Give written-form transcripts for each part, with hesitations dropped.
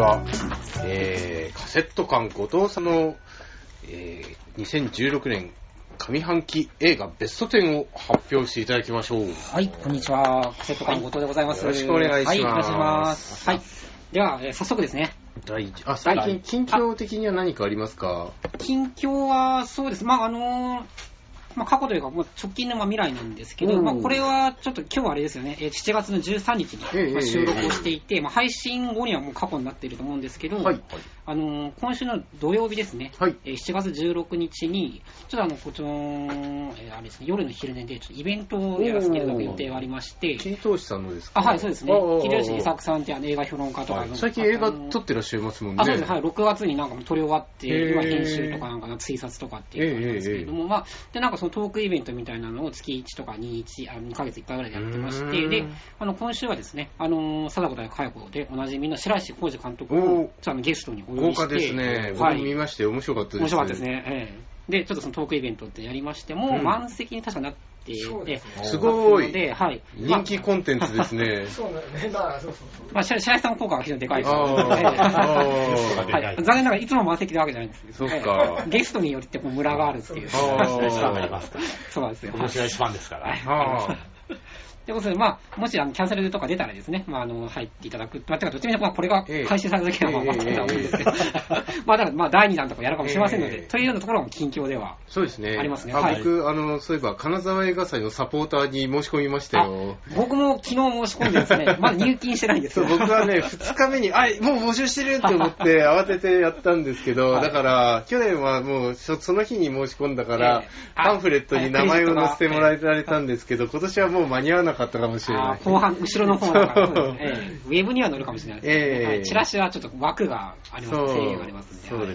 は、カセット館後藤さんの、2016年上半期映画ベスト10を発表していただきましょう。 はい、こんにちは。カセット館後藤でございます。 よろしくお願いします。 はい、お願いします。はい。では、早速ですね。 最近、近況的には何かありますか？ 近況は、そうです。過去というか、もう直近の未来なんですけど、これはちょっと今日はあれですよね、7月の13日に収録をしていて、配信後にはもう過去になっていると思うんですけど、今週の土曜日ですね、7月16日に、ちょっとこっちの、あれですね、夜の昼寝でちょっとイベントをやらせていただく予定がありまして、 桐藤さんのですか？ はい、そうですね。桐吉伊作さんって映画評論家とかの、 最近映画撮ってらっしゃいますもんね。 そうです。はい、6月になんか撮り終わって、今編集とかなんか追撮とかっていうのがあるんですけれども、で、なんかそのトークイベントみたいなのを月1とか2ヶ月1回ぐらいでやってまして、で、今週はですね、貞子大佳代子でおなじみの白石浩二監督をゲストにお呼びして、 豪華ですね。僕見まして面白かったです。 面白かったですね。で、ちょっとそのトークイベントってやりましても、満席に確かなって、 すごい。 はい。 人気コンテンツですね。 そうなんですね。白石さんの効果が非常にでかいですので、残念ながらいつも満席なわけじゃないんですけど、 そうか。 ゲストによってムラがあるっていう。 そうなんですよ。面白いファンですから。 ということで、もしキャンセルとか出たらですね、入っていただく。どっちかというと、これが開始された時は待ってた方がいいんですけど、だから第2弾とかやるかもしれませんので、というようなところも近況ではそうですね。 ありますね。 僕、そういえば、金沢映画祭のサポーターに申し込みましたよ。 僕も昨日申し込んでですね、まだ入金してないんですよ。 僕はね、2日目に、もう募集してると思って慌ててやったんですけど、だから、去年はもう、その日に申し込んだから、パンフレットに名前を載せてもらえたんですけど、今年はもう間に合わなかったかもしれない。 後半、後ろの方だから、ウェブには載るかもしれないですけど、チラシはちょっと枠があります、制限がありますんで。 そうです。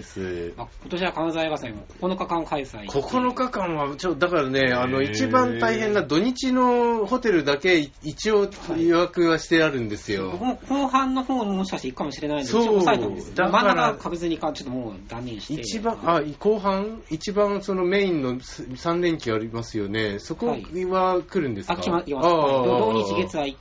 今年は金沢映画祭も9日間開催。 9日間は、だからね、一番大変な土日のホテルだけ一応予約はしてあるんですよ。 僕も後半の方にもしかして行くかもしれないので、一応抑えたんです。真ん中確実にちょっともう断念して。 後半一番そのメインの3連休ありますよね。そこは来るんですか？ 来ます。土日月は行って、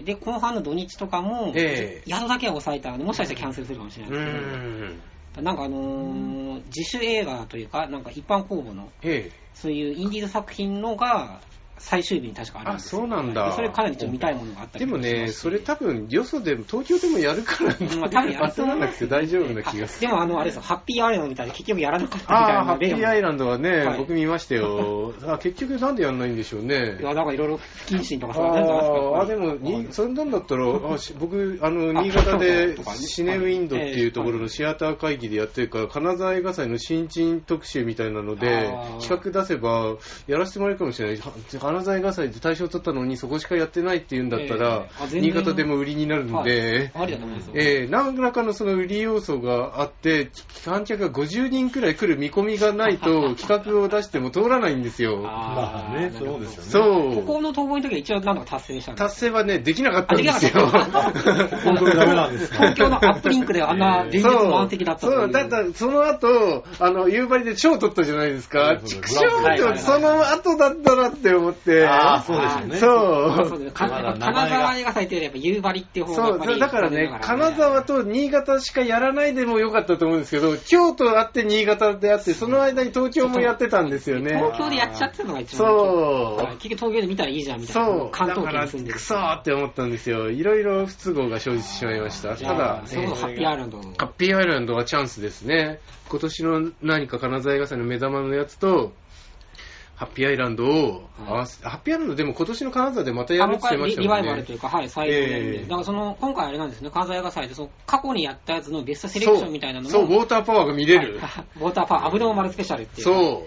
で、後半の土日とかも、宿だけは抑えたので、もしかしたらキャンセルするかもしれないですけど、なんか自主映画というか、なんか一般公募の、そういうインディーズ作品のが、最終日に確かあるんですよ。 そうなんだ。 それかなりちょっと見たいものがあったりでもね、それ多分、よそでも、東京でもやるから、焦らなくて大丈夫な気がする。 でもあれですよ、ハッピーアイランドみたいで結局やらなかったみたいな。 ハッピーアイランドはね、僕見ましたよ。結局なんでやんないんでしょうね。 いや、なんかいろいろ不謹慎とかそうなんじゃないですか。 でも、そんなんだったら、僕、新潟でシネウィンドっていうところのシアター会議でやってるから、金沢映画祭の新人特集みたいなので、企画出せば、やらせてもらえるかもしれない。金沢映画祭で大賞取ったのにそこしかやってないっていうんだったら、新潟でも売りになるので、何らかのその売り要素があって、観客が50人くらい来る見込みがないと企画を出しても通らないんですよ。 そうですよね。ここの統合の時は一応何とか達成したんですか？ 達成はね、できなかったんですよ。 本当にダメなんですか？ 東京のアップリンクであんな連日満席だったのに。 だったその後、夕張で賞取ったじゃないですか。畜生ってその後だったなって思って。 そうですよね。 金沢映画祭というよりやっぱ夕張っていう方がやっぱり。 だからね、金沢と新潟しかやらないでもよかったと思うんですけど、京都あって新潟であって、その間に東京もやってたんですよね。 東京でやっちゃってたのが一番。結局東京で見たらいいじゃんみたいな。関東圏に住んでる。 クソーって思ったんですよ。いろいろ不都合が生じてしまいました。ただ、 ハッピーアイランド。 ハッピーアイランドはチャンスですね。今年の何か金沢映画祭の目玉のやつと、ハッピーアイランドを合わせ、ハッピーアイランドでも今年の金沢でまたやるって言ってましたもんね。 リバイバルというか、再度で。だから今回あれなんですね、金沢映画祭で過去にやったやつのベストセレクションみたいなのも。 そう、ウォーターパワーが見れる。 ウォーターパワー、アブノーマルスペシャルっていう。 そう。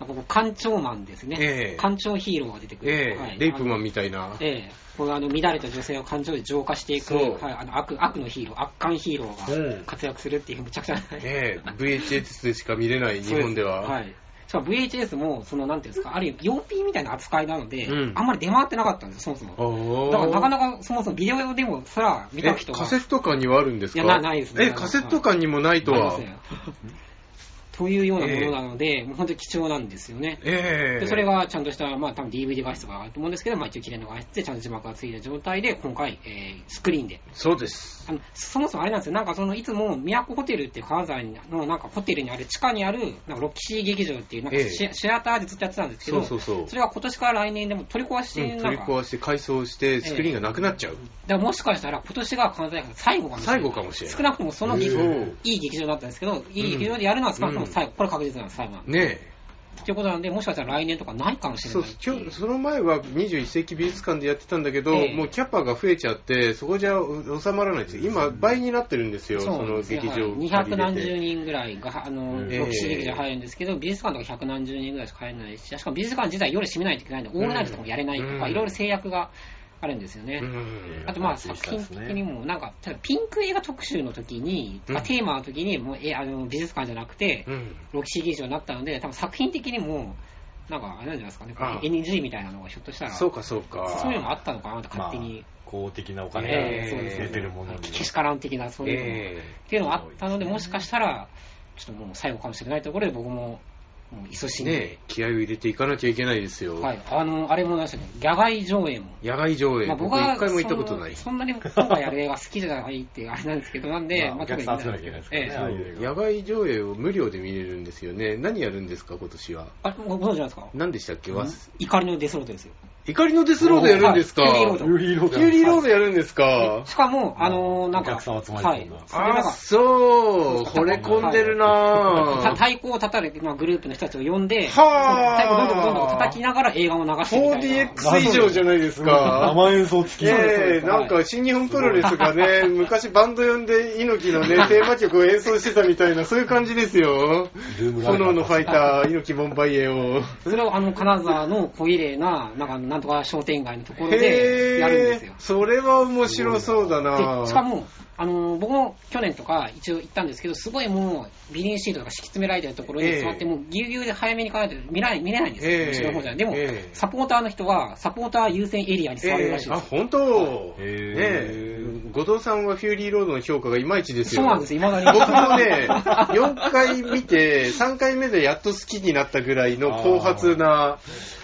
艦長マンですね。艦長ヒーローが出てくる。 レイプマンみたいな。 これ乱れた女性を感情で浄化していく、悪のヒーロー、悪感ヒーローが活躍するっていうむちゃくちゃ。 VHS でしか見れない日本では。 しかも VHS も、なんていうんですか、ある意味 4P みたいな扱いなので、あんまり出回ってなかったんです、そもそも。だからなかなか、そもそもビデオでもすら見た人が。 カセット館にはあるんですか？ いや、ないですね。 カセット館にもないとは。 というようなものなので、もう本当に貴重なんですよね。でそれがちゃんとした、多分 DVD 画質とかあると思うんですけど、一応綺麗な画質でちゃんと字幕がついた状態で、今回、スクリーンで。 そうです。 そもそもあれなんですよ、いつも都ホテルっていう金沢のホテルにある地下にある、ロキシー劇場っていうシアターでずっとやってたんですけど、それが今年から来年でも取り壊して、 取り壊して改装してスクリーンがなくなっちゃう。 だからもしかしたら今年が金沢が最後かもしれない。少なくともそのいい劇場だったんですけど、いい劇場でやるのは少なくとも最後、これ確実なんです、最後なんです。ねえ。ということなんで、もしかしたら来年とかないかもしれない。 その前は21世紀美術館でやってたんだけど、もうキャパが増えちゃって、そこじゃ収まらないんですよ。今、倍になってるんですよ、その劇場。 200何十人ぐらいが、ロキシー劇場入るんですけど、美術館とか100何十人ぐらいしか入らないし、しかも美術館自体夜閉めないといけないんで、オールナイトとかもやれないとか、いろいろ制約があるんですよね。あと作品的にもピンク映画特集の時に、テーマの時にもう美術館じゃなくて、ロキシー劇場になったので、多分作品的にもあれなんじゃないですかね、NG みたいなのがひょっとしたらそういうのもあったのかなと勝手に、 公的なお金が出てるものにけしからん的なそういうのっていうのがあったので、もしかしたらちょっともう最後かもしれないところで僕も勤しんで、 気合を入れていかなきゃいけないですよ。 はい、あれもなんですよね、野外上映も。 野外上映、僕は一回も行ったことない。 そんなに今回やる映画好きじゃないってあれなんですけど、なんで、 お客さん集めなきゃいけないですからね。 野外上映を無料で見れるんですよね。何やるんですか、今年は。 ご存知なんですか？ 何でしたっけ？ 怒りのデスロードですよ。 怒りのデスロードやるんですか？ キューリーロード。 キューリーロードやるんですか？ しかも、 お客さん集まりそうな。そう、惚れ込んでるな太鼓を叩くグループの人たちを呼んで、太鼓どんどん叩きながら映画を流してみたいな。 4DX 以上じゃないですか。 生演奏付き。 なんか新日本プロレスがね、昔バンド呼んで猪木のね、テーマ曲を演奏してたみたいな、そういう感じですよ。炎のファイター、猪木ボンバイエを。 それを金沢の小綺麗な、なんとか商店街のところでやるんですよ。 それは面白そうだな。 しかも、僕も去年とか一応行ったんですけど、すごいもうビニールシートとか敷き詰められてるところに座って、もうぎゅうぎゅうで早めに行かないと見れないんですよ、後ろの方じゃ。でも、サポーターの人はサポーター優先エリアに座るらしいです。 本当？後藤さんはフューリーロードの評価がいまいちですよ。 そうなんですよ、未だに。 僕もね、4回見て、3回目でやっと好きになったぐらいの後発な、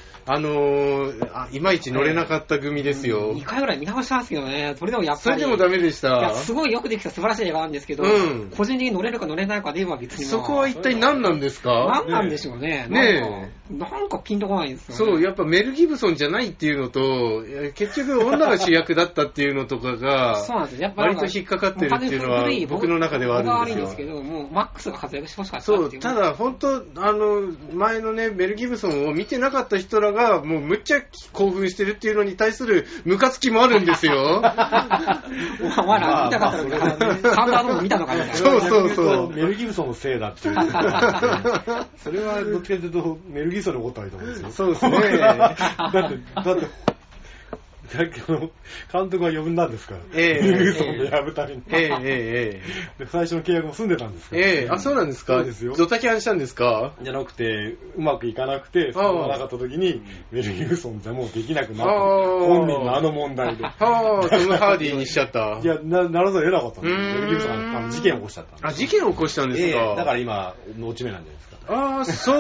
いまいち乗れなかった組ですよ。 2回ぐらい見直したんですけどね、それでもやっぱり。 それでもダメでした。 いや、すごいよくできた素晴らしい映画なんですけど、個人的に乗れるか乗れないかでは別に。 そこは一体何なんですか？ 何なんでしょうね。なんかピンとこないんですよね。 そう、やっぱメル・ギブソンじゃないっていうのと、結局女が主役だったっていうのとかが、 そうなんですよ。やっぱ割と引っかかってるっていうのは僕の中ではあるんですよ。 僕は悪いんですけど、もうマックスが活躍してほしかったそう、ただ本当、前のね、メル・ギブソンを見てなかった人らが、もうむっちゃ興奮してるっていうのに対するムカつきもあるんですよ。 お前ら見たかったのか、サンダードーム見たのかみたいな。 そう。 メル・ギブソンのせいだっていう。それはどっちかというと、メル・ギブソンのことはいいと思うんですよ。 そうですね。 だって監督は呼んだんですから。メル・ギブソンでやるために。で、最初の契約も済んでたんですから。 そうなんですか？そうですよ。ドタキャンしたんですか？ じゃなくて、うまくいかなくて、そうなかった時に、メル・ギブソンじゃもうできなくなった。本人の問題で。 トム・ハーディーにしちゃった。 いや、ならざるを得なかったんですよ。メル・ギブソンが事件を起こしちゃったんです。 事件を起こしたんですか？ だから今、落ち目なんじゃないですか。 そう。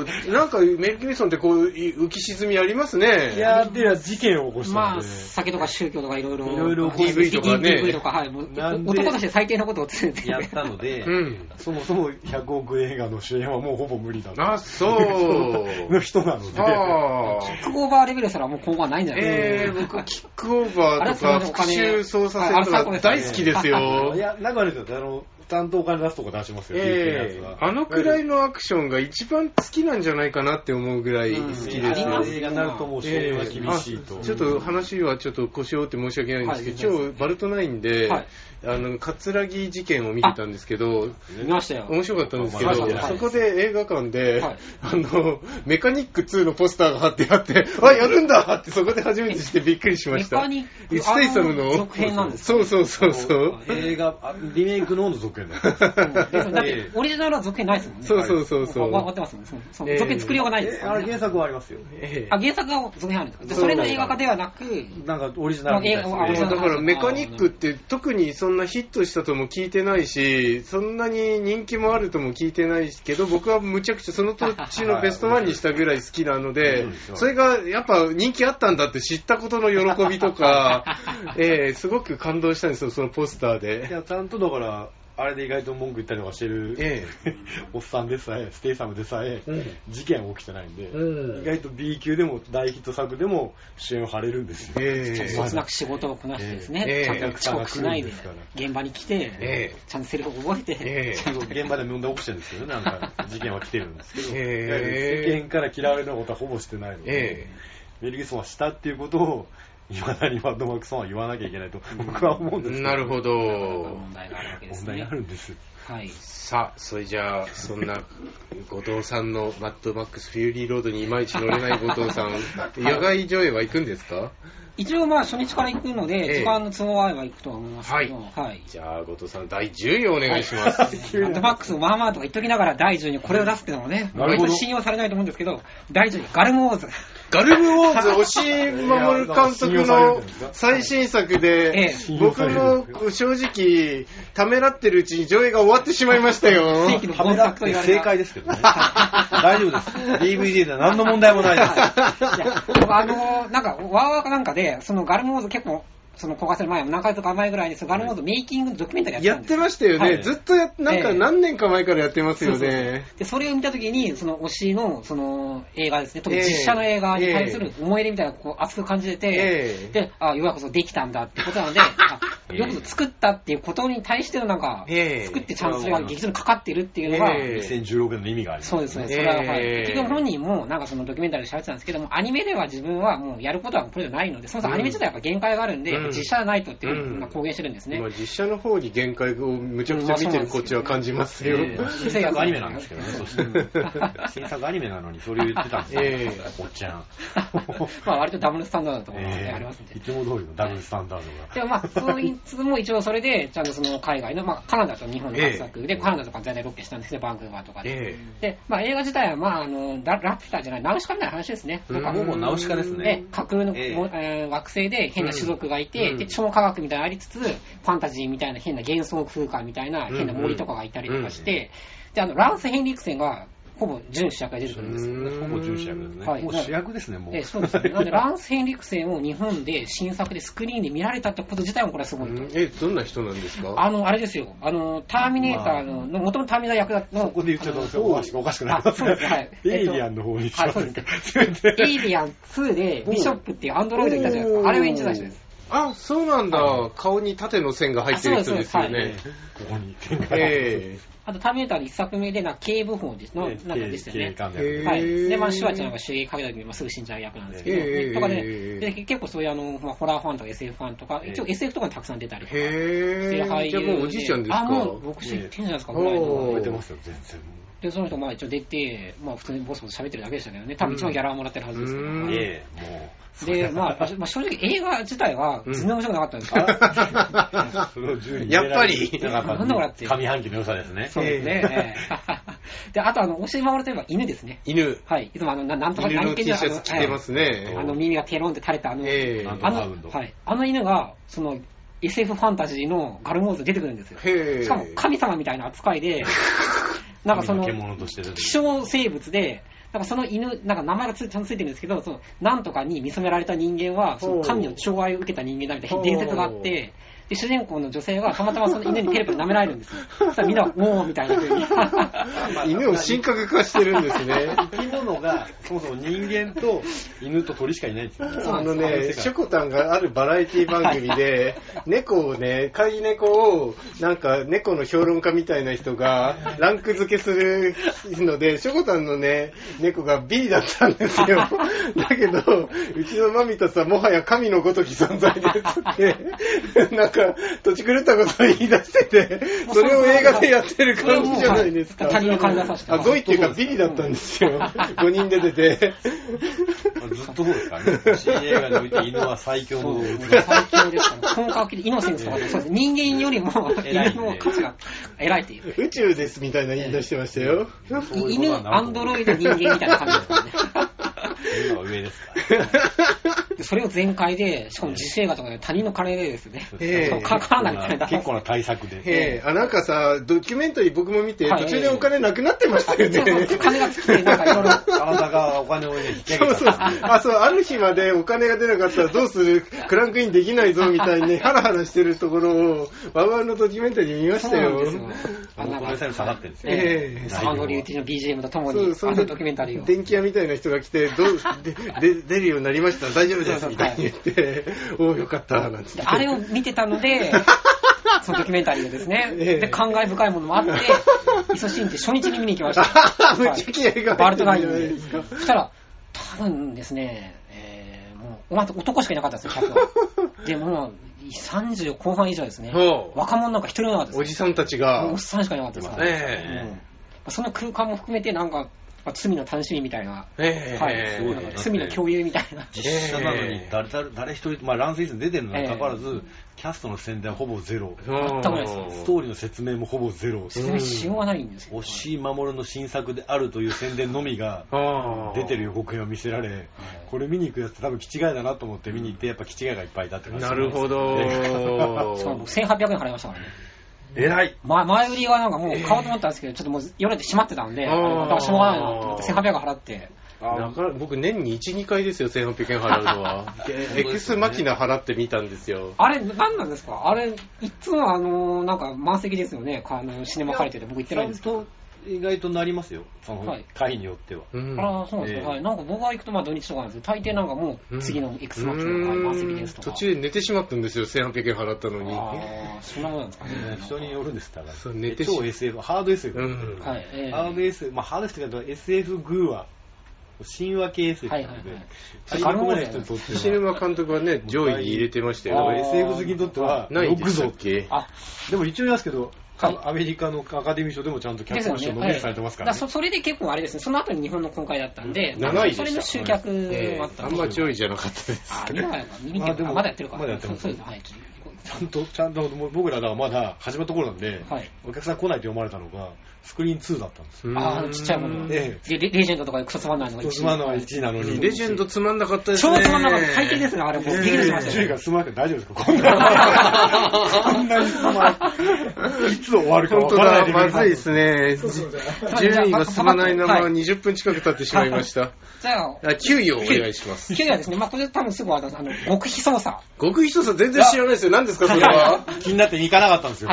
なんか、メル・ギブソンってこう、浮き沈みありますね。 いや、事件を起こしたんで。 酒とか宗教とかいろいろ。 DV とかね。 DV とか、はい。男として最低なことをやったので、そもそも100億映画の主演はもうほぼ無理だと。 そう。 の人なので。キックオーバーレベルすらもう今後はないんじゃないですか。 僕、キックオーバーとか、復讐捜査線とか大好きですよ。 いや、なんかあれですよ、ちゃんとお金出すとこ出しますよ、 あのくらいのアクションが一番好きなんじゃないかなって思うぐらい好きですよ。 映画になるともう主演は厳しいと。 ちょっと話はちょっと腰を折って申し訳ないんですけど、今日バルトナインで、葛城事件を見てたんですけど、 見ましたよ。 面白かったんですけど、そこで映画館で、メカニック2のポスターが貼ってあって、やるんだってそこで初めて知ってびっくりしました。 メカニックステイサムの続編なんですか？そう。 映画、リメイクの続編だだってオリジナルは続編ないですもんね。 そうそう。 終わってますもんね。続編作りようがないですからね。 原作はありますよ。 原作は続編あるんですか？それの映画化ではなく、 なんかオリジナルみたいですね。 だからメカニックって特にそんなヒットしたとも聞いてないし、そんなに人気もあるとも聞いてないけど、僕はむちゃくちゃその土地のベストワンにしたぐらい好きなので、それがやっぱ人気あったんだって知ったことの喜びとか、すごく感動したんですよ、そのポスターで。 いや、ちゃんとだから、あれで意外と文句言ったりとかしてる、おっさんでさえ、ステイサムでさえ、事件起きてないんで、意外と B 級でも大ヒット作でも主演を張れるんですよ。 そつなく仕事をこなしてですね、ちゃんと遅刻しないで、現場に来て、ちゃんとセリフを覚えて、 ちゃんと現場で問題起こしてるんですけどね、なんか事件は来てるんですけど、世間から嫌われることはほぼしてないので、メル・ギブソンはしたっていうことを、いまだにマッドマックスは言わなきゃいけないと僕は思うんですけど。 なるほど。 問題があるわけですね。 問題があるんです。 はい。 さあ、それじゃあ、そんな後藤さんのマッドマックスフューリーロードにいまいち乗れない後藤さん、野外上映は行くんですか？ 一応初日から行くので、時間の都合合えば行くとは思いますけど、はい。 じゃあ、後藤さん、第10位をお願いします。 マッドマックスまあまあとか言っときながら第10位にこれを出すっていうのもね、割と信用されないと思うんですけど、第10位、ガルムウォーズ。 ガルムウォーズ、押井守監督の最新作で、僕も正直、ためらってるうちに上映が終わってしまいましたよ。 世紀の本作と言われた。 正解ですけどね。大丈夫です。DVD では何の問題もないです。 なんか、ワーワーかなんかで、そのガルムウォーズ結構、その公開する前も何回とか前ぐらいにガルモードメイキングのドキュメンタリーやってましたよね、ずっとなんか何年か前からやってますよね。 でそれを見たときにその推しのその映画ですね、特に実写の映画に対する思い入れみたいなこう熱く感じてて、でようやくできたんだってことなので、よく作ったっていうことに対してのなんか、作ってちゃんとそれが劇場にかかってるっていうのが、 2016年の意味がある。 そうですね。それは結局本人もなんかそのドキュメンタリーで喋ってたんですけども、アニメでは自分はもうやることはこれじゃないので、そもそもアニメ自体はやっぱ限界があるんで、実写じゃないとっていう公言してるんですね。 実写の方に限界をむちゃくちゃ見てるこっちは感じますよ。 新作アニメなんですけどね、新作アニメなのにそれを言ってたんですよ、おっちゃん。 割とダブルスタンダードだと思うのでありますんで。 いつも通りのダブルスタンダードが。 でもそういつも一応それで、ちゃんとその海外の、カナダと日本の各作で、カナダとか在内ロケしたんですけど、バンクーバーとかで。で、映画自体は、ラピュタじゃない、ナウシカみたいな話ですね。 ほぼナウシカですね。 架空の惑星で変な種族がいて、で、超科学みたいなのありつつ、ファンタジーみたいな変な幻想空間みたいな変な森とかがいたりとかして、で、ランス・ヘンリクセンが、ほぼ準主役が出てくるんですよ。 ほぼ準主役ですね。もう主役ですね、もう。 そうですね。なので、ランス・ヘンリクセンを日本で新作でスクリーンで見られたってこと自体もこれはすごいと。 どんな人なんですか？ あれですよ。ターミネーターの、もともとターミネーター役だったの。 そこで言っちゃうとおかしくなりますね。エイリアンの方に。 はい、そうです。エイリアン2でビショップっていうアンドロイドいたじゃないですか。あれを演じた人です。 あ、そうなんだ。顔に縦の線が入ってる人ですよね。 ここに線が。 あと、ターミネーターの一作目で、警部補ですの、なんかでしたよね。はい。で、シュワちゃんが主演かけた時にすぐ死んじゃう役なんですけど、とかで、結構そういうホラーファンとか SF ファンとか、一応 SF とかにたくさん出たりとか。 じゃあもうおじいちゃんですか？ もう僕知ってんじゃないですか、ぐらいの。 覚えてますよ、全然。 で、その人一応出て、普通にボソボソ喋ってるだけでしたけどね。多分一番ギャラをもらってるはずですけど。もう。で、正直映画自体は全然面白くなかったんですかやっぱりなんだこれって。 上半期の良さですね。 そうですね。で、あと押井守といえば犬ですね。 犬。 はい。いつもなんとか犬の T シャツ着てますね。 耳がテロンって垂れたはい。あの犬が、その、SF ファンタジーのガルモーズ出てくるんですよ。しかも神様みたいな扱いで、なんかその、希少生物で、なんかその犬、なんか名前がちゃんとついてるんですけど、その、なんとかに見初められた人間は、その神の寵愛を受けた人間だみたいな伝説があって、で、主人公の女性がたまたまその犬にペルペル舐められるんですよ。そしたらみんな、おーみたいな風に。 犬を神格化してるんですね。 生き物が、そもそも人間と犬と鳥しかいないんですよね。 ショコタンがあるバラエティ番組で、猫をね、飼い猫を、なんか猫の評論家みたいな人がランク付けするので、ショコタンのね、猫が B だったんですよ。だけど、うちのマミタさんもはや神のごとき存在ですって、なんかか、土地狂ったことを言い出してて、それを映画でやってる感じじゃないですか。 他人の感じ出させて。 ゴイっていうかビリだったんですよ。5人出てて。 ずっとそうですからね。新映画において犬は最強の動物。 最強ですから。本格的でイノセンスとかで、そうです。人間よりも犬の価値が偉いっていう。 宇宙ですみたいな言い出してましたよ。 犬、アンドロイド、人間みたいな感じですからね。 犬は上ですから。 それを全開で、しかも自主映画とかで他人の金でですね、かからないみたいな。 結構な対策で。 なんかさ、ドキュメンタリー僕も見て、途中でお金なくなってましたよね。 そう金が尽きて、なんかいろいろ。 体がお金をね、引き上げた。そう、ある日までお金が出なかったらどうする、クランクインできないぞみたいにハラハラしてるところを、ワウワウのドキュメンタリー見ましたよ。 この際も下がってるんですよ。 サマーノリューティの BGM とともに、ドキュメンタリーを。 電気屋みたいな人が来て、出るようになりました、大丈夫ですみたいに言って、おーよかったなんつって。 あれを見てたので、そのドキュメンタリーをですね、で感慨深いものもあって、イソシンって初日に見に行きました。 めっちゃ気合がバルトナインで。そしたら、多分ですね、もう男しかいなかったですよ、客は。でも、30後半以上ですね。若者なんか一人もいなかったです。 おじさんたちが。 おっさんしかいなかったです。その空間も含めてなんか、罪の楽しみみたいな、罪の共有みたいな。 実写なのに誰一人、ランスイーツ出てるのにかかわらず、キャストの宣伝はほぼゼロ。 全くないです。 ストーリーの説明もほぼゼロ。 説明しようがないんですよ。 押井守の新作であるという宣伝のみが出てる予告編を見せられ、これ見に行くやつ多分気違いだなと思って見に行って、やっぱ気違いがいっぱいだって感じ。 なるほど。 しかも1800円払いましたからね。 偉い。 前売りはなんかもう買おうと思ったんですけど、ちょっともうよれてしまってたんで、だからしょうがないなと思って1800円払って。 僕年に 1,2 回ですよ、1800円払うのは。エクスマキナ払ってみたんですよ。 あれ、何なんですか？あれ、いつもなんか満席ですよね、シネマ借りてて僕行ってないんですけど。 意外となりますよ、その回によっては。 ああ、そうなんですか。なんか僕が行くと土日とかなんですけど、大抵なんかもう次のエクスマキナの満席ですとか。 途中で寝てしまったんですよ、1800円払ったのに。 ああ、そんなもんなんですかね。 人によるんですから。 超 SF、ハード SF。ハード SF、ハード SF だと SF グーア。神話系 SF で、 シネマ監督はね、上位に入れてましたよ。 SF 好きにとっては、 ないでしたっけ？ でも一応言いますけど、アメリカのアカデミー賞でもちゃんと脚本賞ノミネートされてますからね。 それで結構あれですね、その後に日本の公開だったんで、それの集客もあったんで。 あんま上位じゃなかったです。 見に行けばまだやってるから。 まだやってます。ちゃんと僕らがまだ始まった頃なんで、お客さん来ないと読まれたのが、スクリーン2だったんですよ。ちっちゃいもの。レジェンドとかでクソつまんないのが1位。 つまんないのが1位なのに。 レジェンドつまんなかったですね。 超つまんなかった。最低ですね、あれもう。ビビりしました。 順位が進まなくて大丈夫ですか？こんなに進まない。いつ終わるか分からない。 まずいですね。順位が進まないまま20分近く経ってしまいました。 じゃあ、 9位をお願いします。 9位はですね、これ多分すぐ極秘捜査。 極秘捜査全然知らないですよ。何ですか、それは。 気になって行かなかったんですよ。 はい。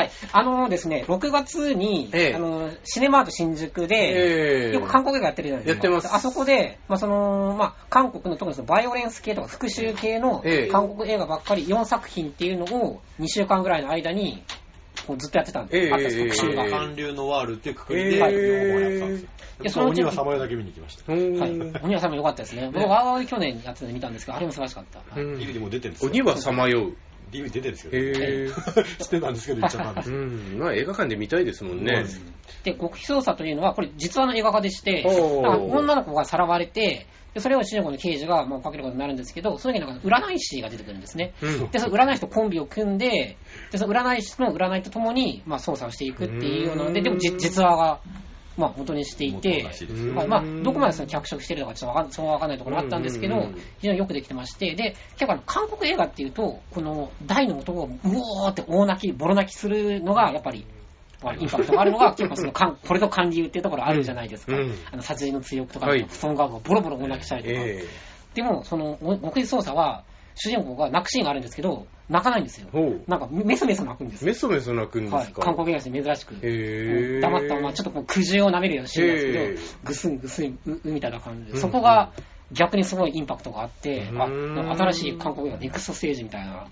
ですね、6月に、シネマート新宿で、よく韓国映画やってるじゃないですか。 やってます。 あそこで、韓国の特にそのバイオレンス系とか復讐系の韓国映画ばっかり4作品っていうのを2週間ぐらいの間にずっとやってたんです。 特集が。韓流のワールっていうくくりで、やったんですよ。鬼はさまよだけ見に行きました。 鬼はさまよ良かったですね。僕ワーワーで去年やってたの見たんですけど、あれも素晴らしかった。 DVD も出てるんですよ。 鬼はさまよう。 DVD 出てるんですよ。知ってたんですけど、言っちゃったんですよ。 映画館で見たいですもんね。 で、極秘捜査というのは、これ実話の映画化でして、女の子がさらわれて、それを主人公の刑事が追っかけることになるんですけど、その時なんか占い師が出てくるんですね。で、その占い師とコンビを組んで、その占い師の占いとともに捜査をしていくっていうようなので、でも実話が、元にしていて、どこまでその脚色してるのかちょっとそうわかんないところがあったんですけど、非常によくできてまして、で、結構韓国映画っていうと、この大の男をうおーって大泣き、ボロ泣きするのがやっぱり、インパクトがあるのが、結構そのこれと韓流っていうところあるじゃないですか。殺人の追憶とか、布団がボロボロ大泣きしたりとか。でも、その極秘捜査は、主人公が泣くシーンがあるんですけど、泣かないんですよ。なんかメソメソ泣くんですよ。 メソメソ泣くんですか？ 韓国映画で珍しく。黙ったままちょっと苦渋を舐めるようなシーンなんですけど、ぐすんぐすんみたいな感じで、そこが逆にすごいインパクトがあって、新しい韓国映画ネクストステージみたいな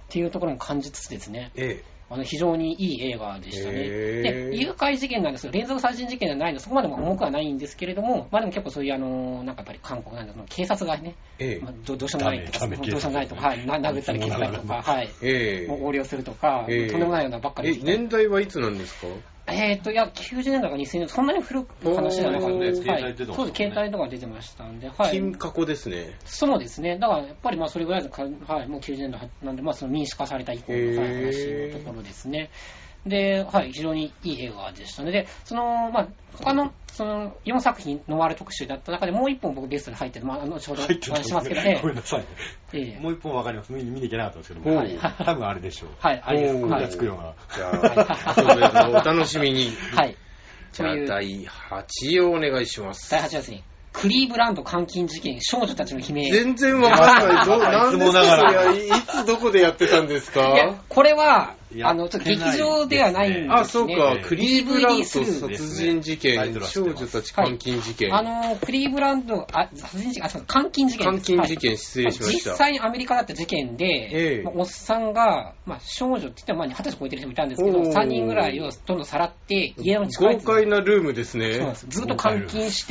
っていうところも感じつつですね、非常にいい映画でしたね。で、誘拐事件なんですけど、連続殺人事件じゃないので、そこまでも重くはないんですけれども、まあでも結構そういうなんかやっぱり韓国なんで、警察がね、まあ、どうしようもないとか、どうしようもないとか、殴ったり消したりとか、もう横領するとか、とんでもないようなばっかり。 年代はいつなんですか？ いや、90年代か2000年、そんなに古く話じゃなかったです。そうです、携帯とか出てましたんで、 金過去ですね。 そうですね。だからやっぱりまあそれぐらいで、もう90年代なんで、まあその民主化された以降の話のところですね。で、非常にいい映画でしたね。で、まあ、他の、4作品ノワール特集だった中でもう1本僕ベストに入ってる、まあ、後ほどお話しますけどね。 ごめんなさい。もう1本わかります。見に行けなかったんですけども、多分あれでしょう。 あれです。 がつくような。 じゃあ、お楽しみに。じゃあ、第8位をお願いします。 第8位ですね。クリーブランド監禁事件、少女たちの悲鳴。 全然わかんない。なんですか？いつどこでやってたんですか？ いや、これは、ちょっと劇場ではないんですね。 あ、そうか。クリーブランド殺人事件、少女たち監禁事件。 クリーブランド、殺人事件、監禁事件。 監禁事件、失礼しました。 実際にアメリカだった事件で、おっさんが、まあ、少女って言っても20歳超えてる人もいたんですけど、3人ぐらいをどんどんさらって、家の近くに。 豪快なルームですね。 そうなんです。ずっと監禁して、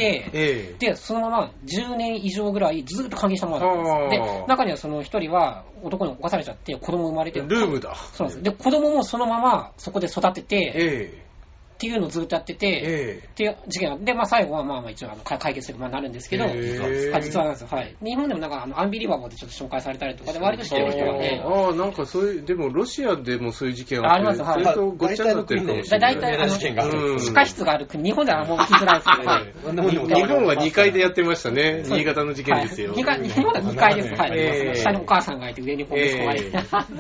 で、そのまま10年以上ぐらいずっと監禁したままだったんです。で、中にはその一人は男に犯されちゃって子供生まれて。 ルームだ。 そうなんです。で、子供もそのままそこで育てて、っていうのをずっとやってて、っていう事件があって、まあ最後はまあ一応解決するまあなるんですけど、実はなんですよ。日本でもなんかアンビリバボーでちょっと紹介されたりとかで割と知ってる人がね。 なんかそういう、でもロシアでもそういう事件あって、それとごっちゃになってるかもしれない。 大体地下室がある国、日本ではもう聞きづらいですけど、 日本は2階でやってましたね。新潟の事件ですよ。 日本は2階です。下にお母さんがいて上に息子がいて。 日本だと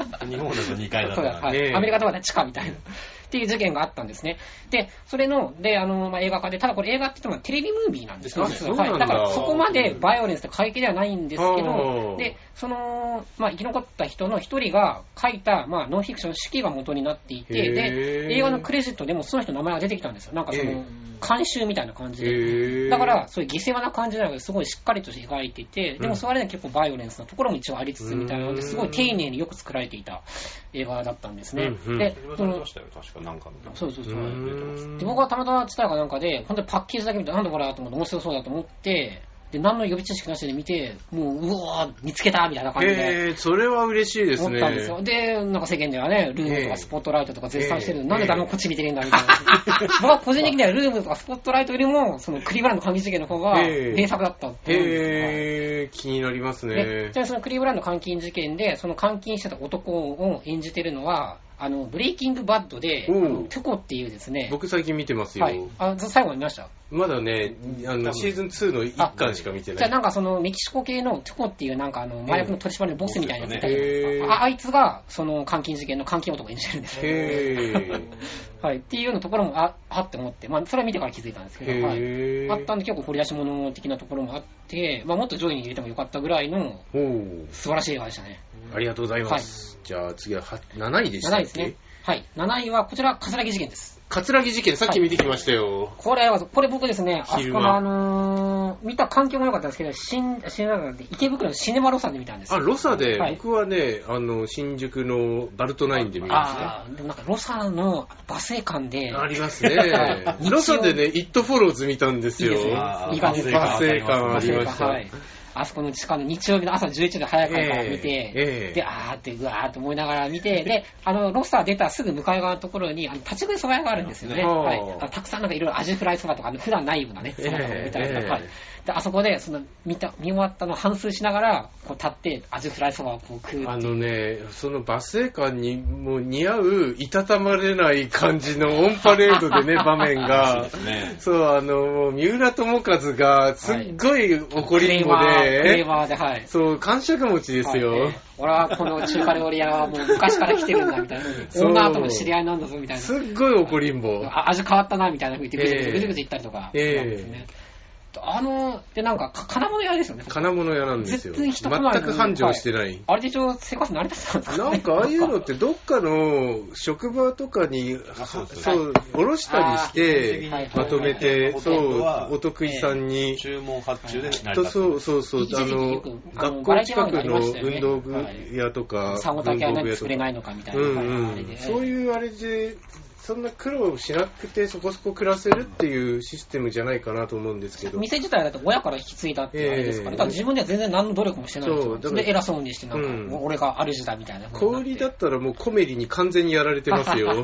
2階だったら。 アメリカとかで地下みたいな。っていう事件があったんですね。で、それの、まあ、映画化で、ただこれ映画って言ってもテレビムービーなんですよ。だからそこまでバイオレンスで過激ではないんですけど、で、まあ、生き残った人の一人が書いた、まあ、ノンフィクション手記が元になっていて、で、映画のクレジットでもその人の名前が出てきたんですよ。なんか監修みたいな感じで。だから、そういう下世話な感じなのですごいしっかりと描いていて、でもそれで結構バイオレンスなところも一応ありつつみたいなので、すごい丁寧によく作られていた映画だったんですね。で、そう。で、僕はたまたま伝えかなんかで、本当にパッケージだけ見て、なんだこれだと思って面白そうだと思って、で、何の予備知識なしで見て、もう、うわー、見つけたみたいな感じで。 それは嬉しいですね。 思ったんですよ。で、なんか世間ではね、ルームとかスポットライトとか絶賛してる。なんで誰もこっち見てるんだみたいな。僕は個人的にはルームとかスポットライトよりも、そのクリーブランド監禁事件の方が名作だったっていう。 気になりますね。 ちなみにそのクリーブランド監禁事件で、その監禁してた男を演じてるのは、ブレイキングバッドで、トゥコっていうですね。 僕最近見てますよ。 最後に見ました？ まだね、シーズン2の1巻しか見てない。 じゃあなんかそのメキシコ系のトゥコっていうなんか麻薬の取り締まりのボスみたいなやついたじゃないですか。あいつがその監禁事件の監禁男を演じてるんですよ。っていうようなところもあって思って、まあそれは見てから気づいたんですけど、あったんで結構掘り出し物的なところもあって、まあもっと上位に入れてもよかったぐらいの素晴らしい映画でしたね。 ありがとうございます。じゃあ次は7位でしたっけ？ 7位ですね。はい。7位はこちら、葛城事件です。 葛城事件、さっき見てきましたよ。 これ僕ですね、あそこの見た環境も良かったんですけど、池袋のシネマロサで見たんですよ。 ロサで、僕はね、新宿のバルトナインで見ましたね。 でもなんかロサのバスエ館で。 ありますね。ロサでね、イットフォローズ見たんですよ。 いい感じです。 バスエ館ありました。 あそこの地下の日曜日の朝11時早くから見て、で、うわーって思いながら見て、で、ロスター出たすぐ向かい側のところに、立ち食い蕎麦屋があるんですよね。たくさんなんかいろいろアジフライ蕎麦とか、普段ないようなね、蕎麦とか見たりとか。で、あそこで、見終わったのを反芻しながら、こう立って、アジフライ蕎麦をこう食う。 そのバスエ館にもう似合う、いたたまれない感じのオンパレードでね、場面が。そう、三浦友和が、すっごい怒りんぼで、 クレーマーで、はい。 そう、感触持ちですよ。 俺はこの中華料理屋はもう昔から来てるんだみたいな。女との知り合いなんだぞみたいな。 すっごい怒りんぼ。 味変わったなみたいな風にぐずぐず言ったりとかしたんですね。 で、なんか、金物屋ですよね。 金物屋なんですよ。 全く繁盛してない。 あれで一応生活成り立ってたんですかね。 なんかああいうのってどっかの職場とかに、そう、おろしたりして、まとめて、そう、お得意さんに、 注文発注で成り立ってる。 そう、学校近くの運動部屋とか、 産後だけは何で作れないのかみたいな。 そういうあれで、そんな苦労しなくてそこそこ暮らせるっていうシステムじゃないかなと思うんですけど。 店自体だと親から引き継いだっていうあれですから、だから自分では全然何の努力もしてないんですよ。それで偉そうにして、なんか、俺が主だみたいな。 小売りだったらもうコメリに完全にやられてますよ。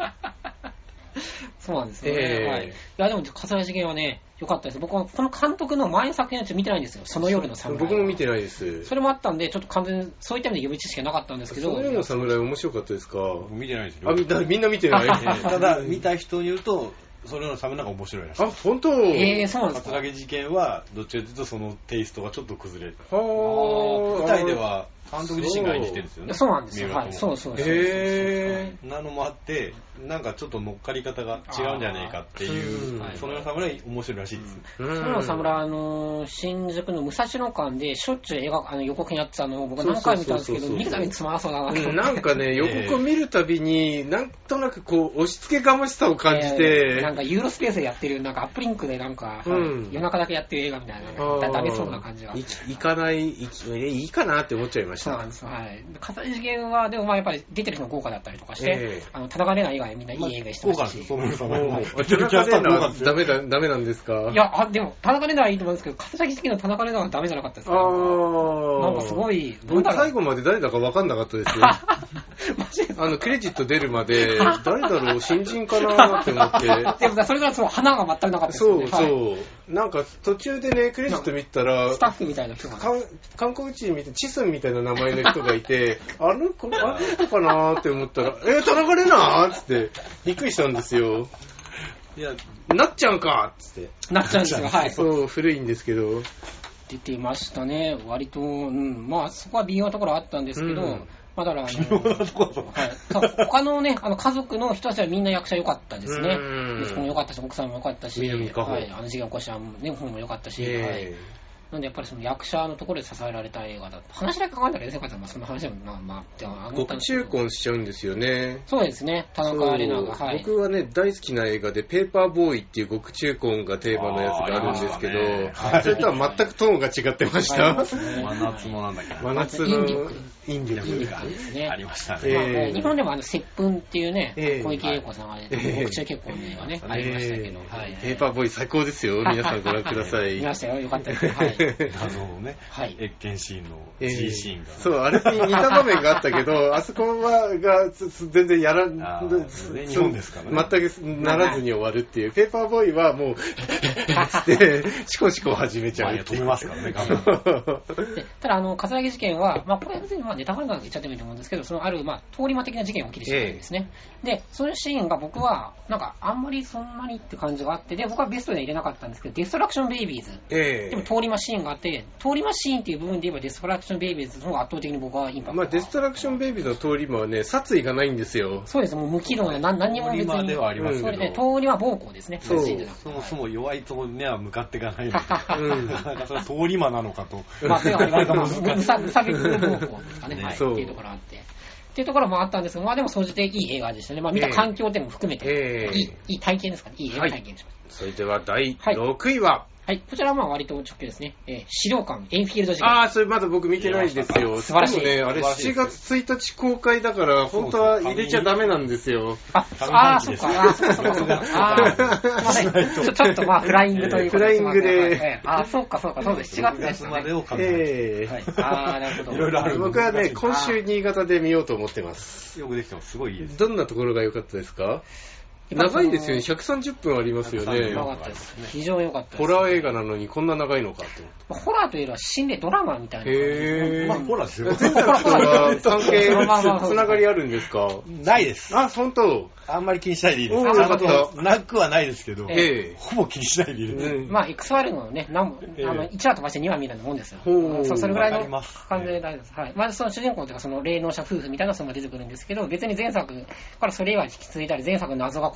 そうなんですよね。はい。いや、でも、桂事件はね、良かったです。僕はこの監督の前の作品は見てないんですよ。その夜の侍。 僕も見てないです。 それもあったんで、ちょっと完全に、そういった意味で予備知識がなかったんですけど。 その夜の侍面白かったですか？ 見てないですよ。 みんな見てないただ、見た人に言うと、それの侍の方が面白いらしい。 あ、本当？ そうなんですか。 桂木事件は、どっちかというとそのテイストがちょっと崩れる。 舞台では、監督自身が演じてるんですよね。 そうなんですよ。はい。そう。 なのもあって、なんかちょっと乗っかり方が違うんじゃねえかっていう、その侍面白いらしいです。 その侍、新宿の武蔵野館でしょっちゅう映画予告にやってたのを僕何回見たんですけど、見るたびにつまらそうだな。 なんかね、予告を見るたびに、なんとなくこう、押し付けがましさを感じて。 なんかユーロスペースでやってる、なんかアップリンクでなんか、夜中だけやってる映画みたいな、ダメそうな感じが。 いいかなって思っちゃいました。 そうなんです。はい。飾り事件は、でもまあやっぱり出てる人豪華だったりとかして、田中玲奈以外みんないい映画してましたし。 田中玲奈はダメなんですか？ いや、でも田中玲奈はいいと思うんですけど、飾り事件の田中玲奈はダメじゃなかったですか？なんかすごい、 僕最後まで誰だか分かんなかったですよ。 マジですか？ クレジット出るまで、誰だろう、新人かなって思って。 でもそれから花が全くなかったですよね。 そう。なんか途中でね、クレジット見たら、 スタッフみたいな人が。 韓国人見て、チスンみたいな名前の人がいて、あの人かなって思ったら、田中玲奈つって、びっくりしたんですよ。いや、なっちゃんかつって。 なっちゃうんですよ、はい。 そう、古いんですけど。 出てましたね、割と、まあそこは微妙なところあったんですけど、まあだから他のね、家族の人たちはみんな役者良かったですね。息子も良かったし、奥さんも良かったし、はい、事件起こしたね、本も良かったし、はい。なんでやっぱりその役者のところで支えられた映画だと。話だけ考えたらですね、そんな話でも極中婚しちゃうんですよね。 そうですね、田中玲奈が。はい、 僕はね、大好きな映画で、ペーパーボーイっていう極中婚がテーマのやつがあるんですけど、それとは全くトーンが違ってました。 真夏のなんだっけな。 真夏の引力ですね。 ありましたね。 日本でも接吻っていうね、小池栄子さんが極中結婚の映画ね、ありましたけど。 ペーパーボーイ最高ですよ。皆さんご覧ください。 見ましたよ、よかったです。はい。 ね、越見シーンの G シーンが、 そう、あれに似た場面があったけど、あそこが全然やらん、 日本ですからね。 全くならずに終わるっていう。ペーパーボーイはもう、つって、シコシコ始めちゃう。 止めますからね、 ただ、葛城事件は、まあ、これは別にネタバレなんか言っちゃってもいいと思うんですけど、そのある、まあ、通り魔的な事件が起きてしまうんですね。で、そういうシーンが僕は、なんか、あんまりそんなにって感じがあって、で、僕はベストでは入れなかったんですけど、デストラクションベイビーズ。でも、通り魔シーンがあって、通り魔シーンっていう部分で言えばデストラクションベイビーズの方が圧倒的に僕はインパクト。 まあ、デストラクションベイビーズの通り魔はね、殺意がないんですよ。 そうです、もう無機能で何にも別に。 通り魔ではありますけど。 通り魔暴行ですね。 そもそも弱いところには向かっていかないので。なんかそれ通り魔なのかと。 まあ、それは割と無差別暴行ですかね。はい。っていうところがあって。っていうところもあったんですが、まあでも総じていい映画でしたね。まあ見た環境でも含めて、いい体験ですかね。いい映画体験でしました。 それでは第6位は、 はい、こちらはまあ割と直球ですね。資料館、エンフィールド事件。 ああ、それまだ僕見てないですよ。 素晴らしい。 でもね、あれ7月1日公開だから、本当は入れちゃダメなんですよ。 そっか。そうちょっとまあフライングということで。 フライングで。 そうか、そうです。7月までを考えて。なるほど。 いろいろある。 僕はね、今週新潟で見ようと思ってます。 よくできてます。すごいいいです。 どんなところが良かったですか？長いですよね。130分ありますよね。 長かったですね。非常に良かったです。 ホラー映画なのにこんな長いのかって。 ホラーというよりは心霊ドラマみたいな感じで。 まあホラーですよ。 前作とは関係つながりあるんですか？ ないです。 あ、本当。 あんまり気にしないでいいです。 よかった。 なくはないですけど、ほぼ気にしないでいいです。 まあ XR のね、1話飛ばして2話見るようなもんですよ。それぐらいの感じで大丈夫です。はい。まずその主人公というかその霊能者夫婦みたいなのが出てくるんですけど、別に前作からそれ以外引き継いだり前作の謎が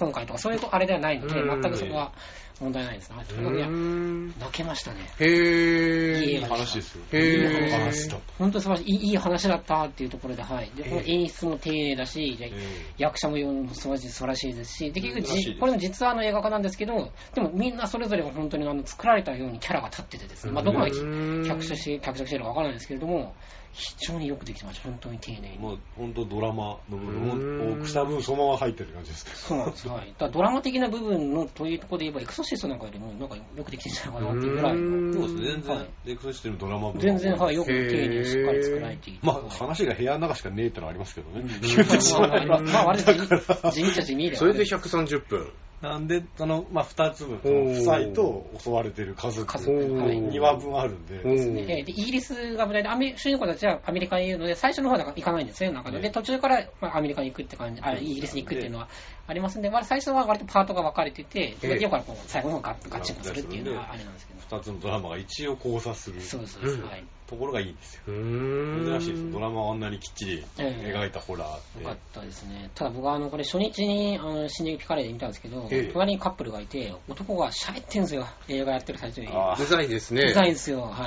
今回とか、そういうあれではないので、全くそこは問題ないですね。泣けましたね。 いい話ですよ。 いい話だ。本当に素晴らしい、いい話だったっていうところで、はい。で、この演出も丁寧だし、役者も素晴らしいですし、で、結局、これも実は映画化なんですけど、でもみんなそれぞれが本当に作られたようにキャラが立っててですね、どこまで脚色してるかわからないんですけれども、非常によくできてました。本当に丁寧に。 本当ドラマの部分を多くした分そのまま入ってる感じです。 そうなんです。はい。だからドラマ的な部分のというところで言えばエクソシストなんかよりもなんかよくできてるんじゃないかなっていうぐらいの。 そうですね。全然エクソシストのドラマ部分全然はいよく丁寧にしっかり作られていて。 話が部屋の中しかねえってのはありますけどね。 割と地味っちゃ地味で。 それで130分。 なんで、2つ分、夫妻と襲われてる家族、2話分あるんで。 で、イギリスが舞台で、主人公たちはアメリカにいるので、最初の方は行かないんですよ、で、途中からアメリカに行くって感じ、イギリスに行くっていうのはありますんで、最初は割とパートが分かれてて、で、から最後の方がガッチンコするっていうのはあれなんですけど。 2つのドラマが一応交差する。 そうです。 ところがいいんですよ。珍しいです。ドラマはあんなにきっちり描いたホラーって。 よかったですね。ただ僕はこれ初日に新宿ピカレで見たんですけど、隣にカップルがいて、男が喋ってんですよ。映画やってる最中に。 うざいですね。 うざいですよ。はい。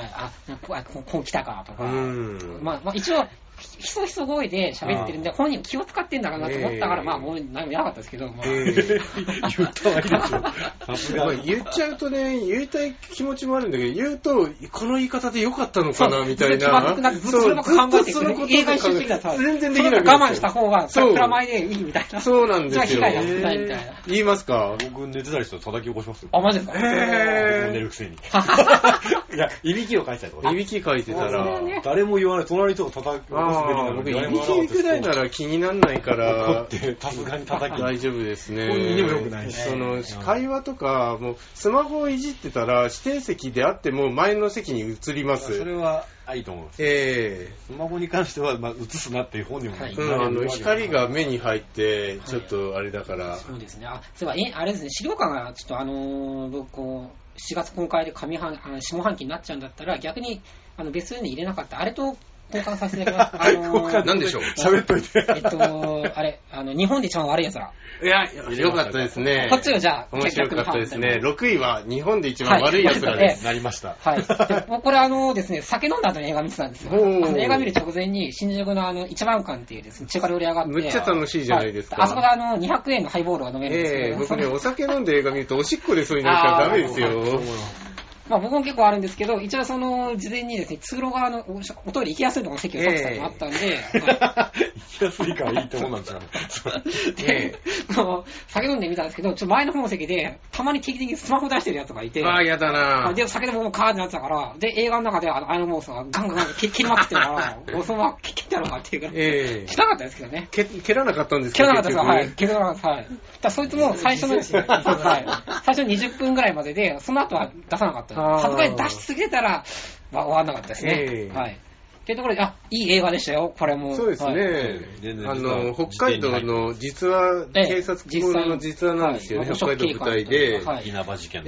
こう来たかとか。一応、ひそひそ声で喋ってるんで、本人気を使ってんだろうなと思ったから、もう何もやらなかったですけど、 言ったはいいですよ。さすが言っちゃうとね、言いたい気持ちもあるんだけど、言うと、この言い方で良かったのかな、みたいな。 ずっとそればっか考えてくる。映画に集中したら全然できない。 我慢した方が、プラマイでいいみたいな。 そうなんですよ。 被害が少ないみたいな。 言いますか？ 僕寝てたりしたら叩き起こしますよ。 マジですか？ 寝るくせに。いや、いびきを書いてたりとか。 いびき書いてたら。 誰も言わない。隣の人を叩き起こすべきなのに。 いびきぐらいなら気にならないから、 さすがに叩き大丈夫ですね。 本人にも良くないし。 会話とか、もうスマホをいじってたら、指定席であっても前の席に移ります。 それはいいと思います。スマホに関しては、映すなっていう本人も、 光が目に入って、ちょっとあれだから。 そうですね。そういえば、あれですね、資料館がちょっと僕7月公開で下半期になっちゃうんだったら、逆に別に入れなかった。あれと交換させていただきます。 何でしょう？ 喋っといて。 あれ、日本で一番悪い奴ら。 いや、よかったですね。 こっちがじゃあ、 面白かったですね。6位は日本で一番悪い奴らです。 なりました。 はい。これですね、酒飲んだ後に映画見てたんですよ。映画見る直前に、新宿の一番館っていうですね、中華料理屋があって。 むっちゃ楽しいじゃないですか。 あそこで200円のハイボールが飲めるんですけど。 僕ね、お酒飲んで映画見るとおしっこでそういうのしちゃダメですよ。 僕も結構あるんですけど、一応事前にですね、通路側のおトイレ行きやすいところの席を取ってたのがあったんで、 行きやすいからいいと思うんですよ。 で、酒飲んでみたんですけど、前の方の席で、たまに定期的にスマホ出してるやつがいて、 やだなで、酒でもうカーってなってたから、で、映画の中でモースがガンガン切りまくってるから、そのまま切ってやろうかっていうから、しなかったですけどね。 蹴らなかったんですか？ 蹴らなかったですか？はい。蹴らなかった。はい。だそいつも最初の20分ぐらいまでで、その後は出さなかった。さすがに出しすぎてたら、終わんなかったですね。はい。っていうところで、いい映画でしたよ、これも。 そうですね。北海道の実話、警察ものの実話なんですよね、北海道舞台で。 稲葉事件。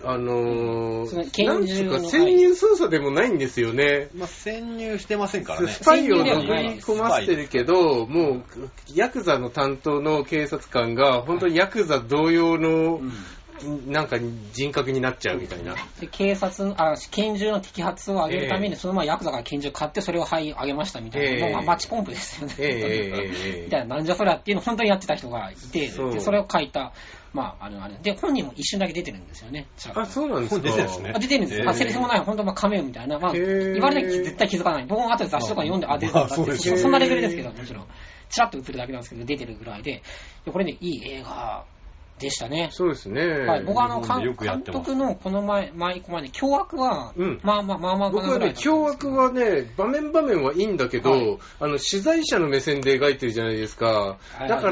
なんつうか、潜入捜査でもないんですよね。 潜入してませんからね。 スパイを乗り込ませてるけど、もう、ヤクザの担当の警察官が、本当にヤクザ同様の、なんか人格になっちゃうみたいな。 で、拳銃の摘発を上げるために、そのままヤクザが拳銃買って、それを上げましたみたいな。もうマッチポンプですよね。みたいな、なんじゃそりゃっていうのを本当にやってた人がいて、で、それを書いた、で、本人も一瞬だけ出てるんですよね。 そうなんですか？ 出てるんですよ。セリフもない、本当カメオみたいな。言われないと絶対気づかない。僕も後で雑誌とか読んで、出てたんだって、そんなレベルですけど、もちろん。チラッと映るだけなんですけど、出てるぐらいで。これね、いい映画でしたね。 そうですね。 はい、僕は監督のこの前に凶悪は、まあ僕はね、凶悪はね、場面はいいんだけど、取材者の目線で描いてるじゃないですか。だから、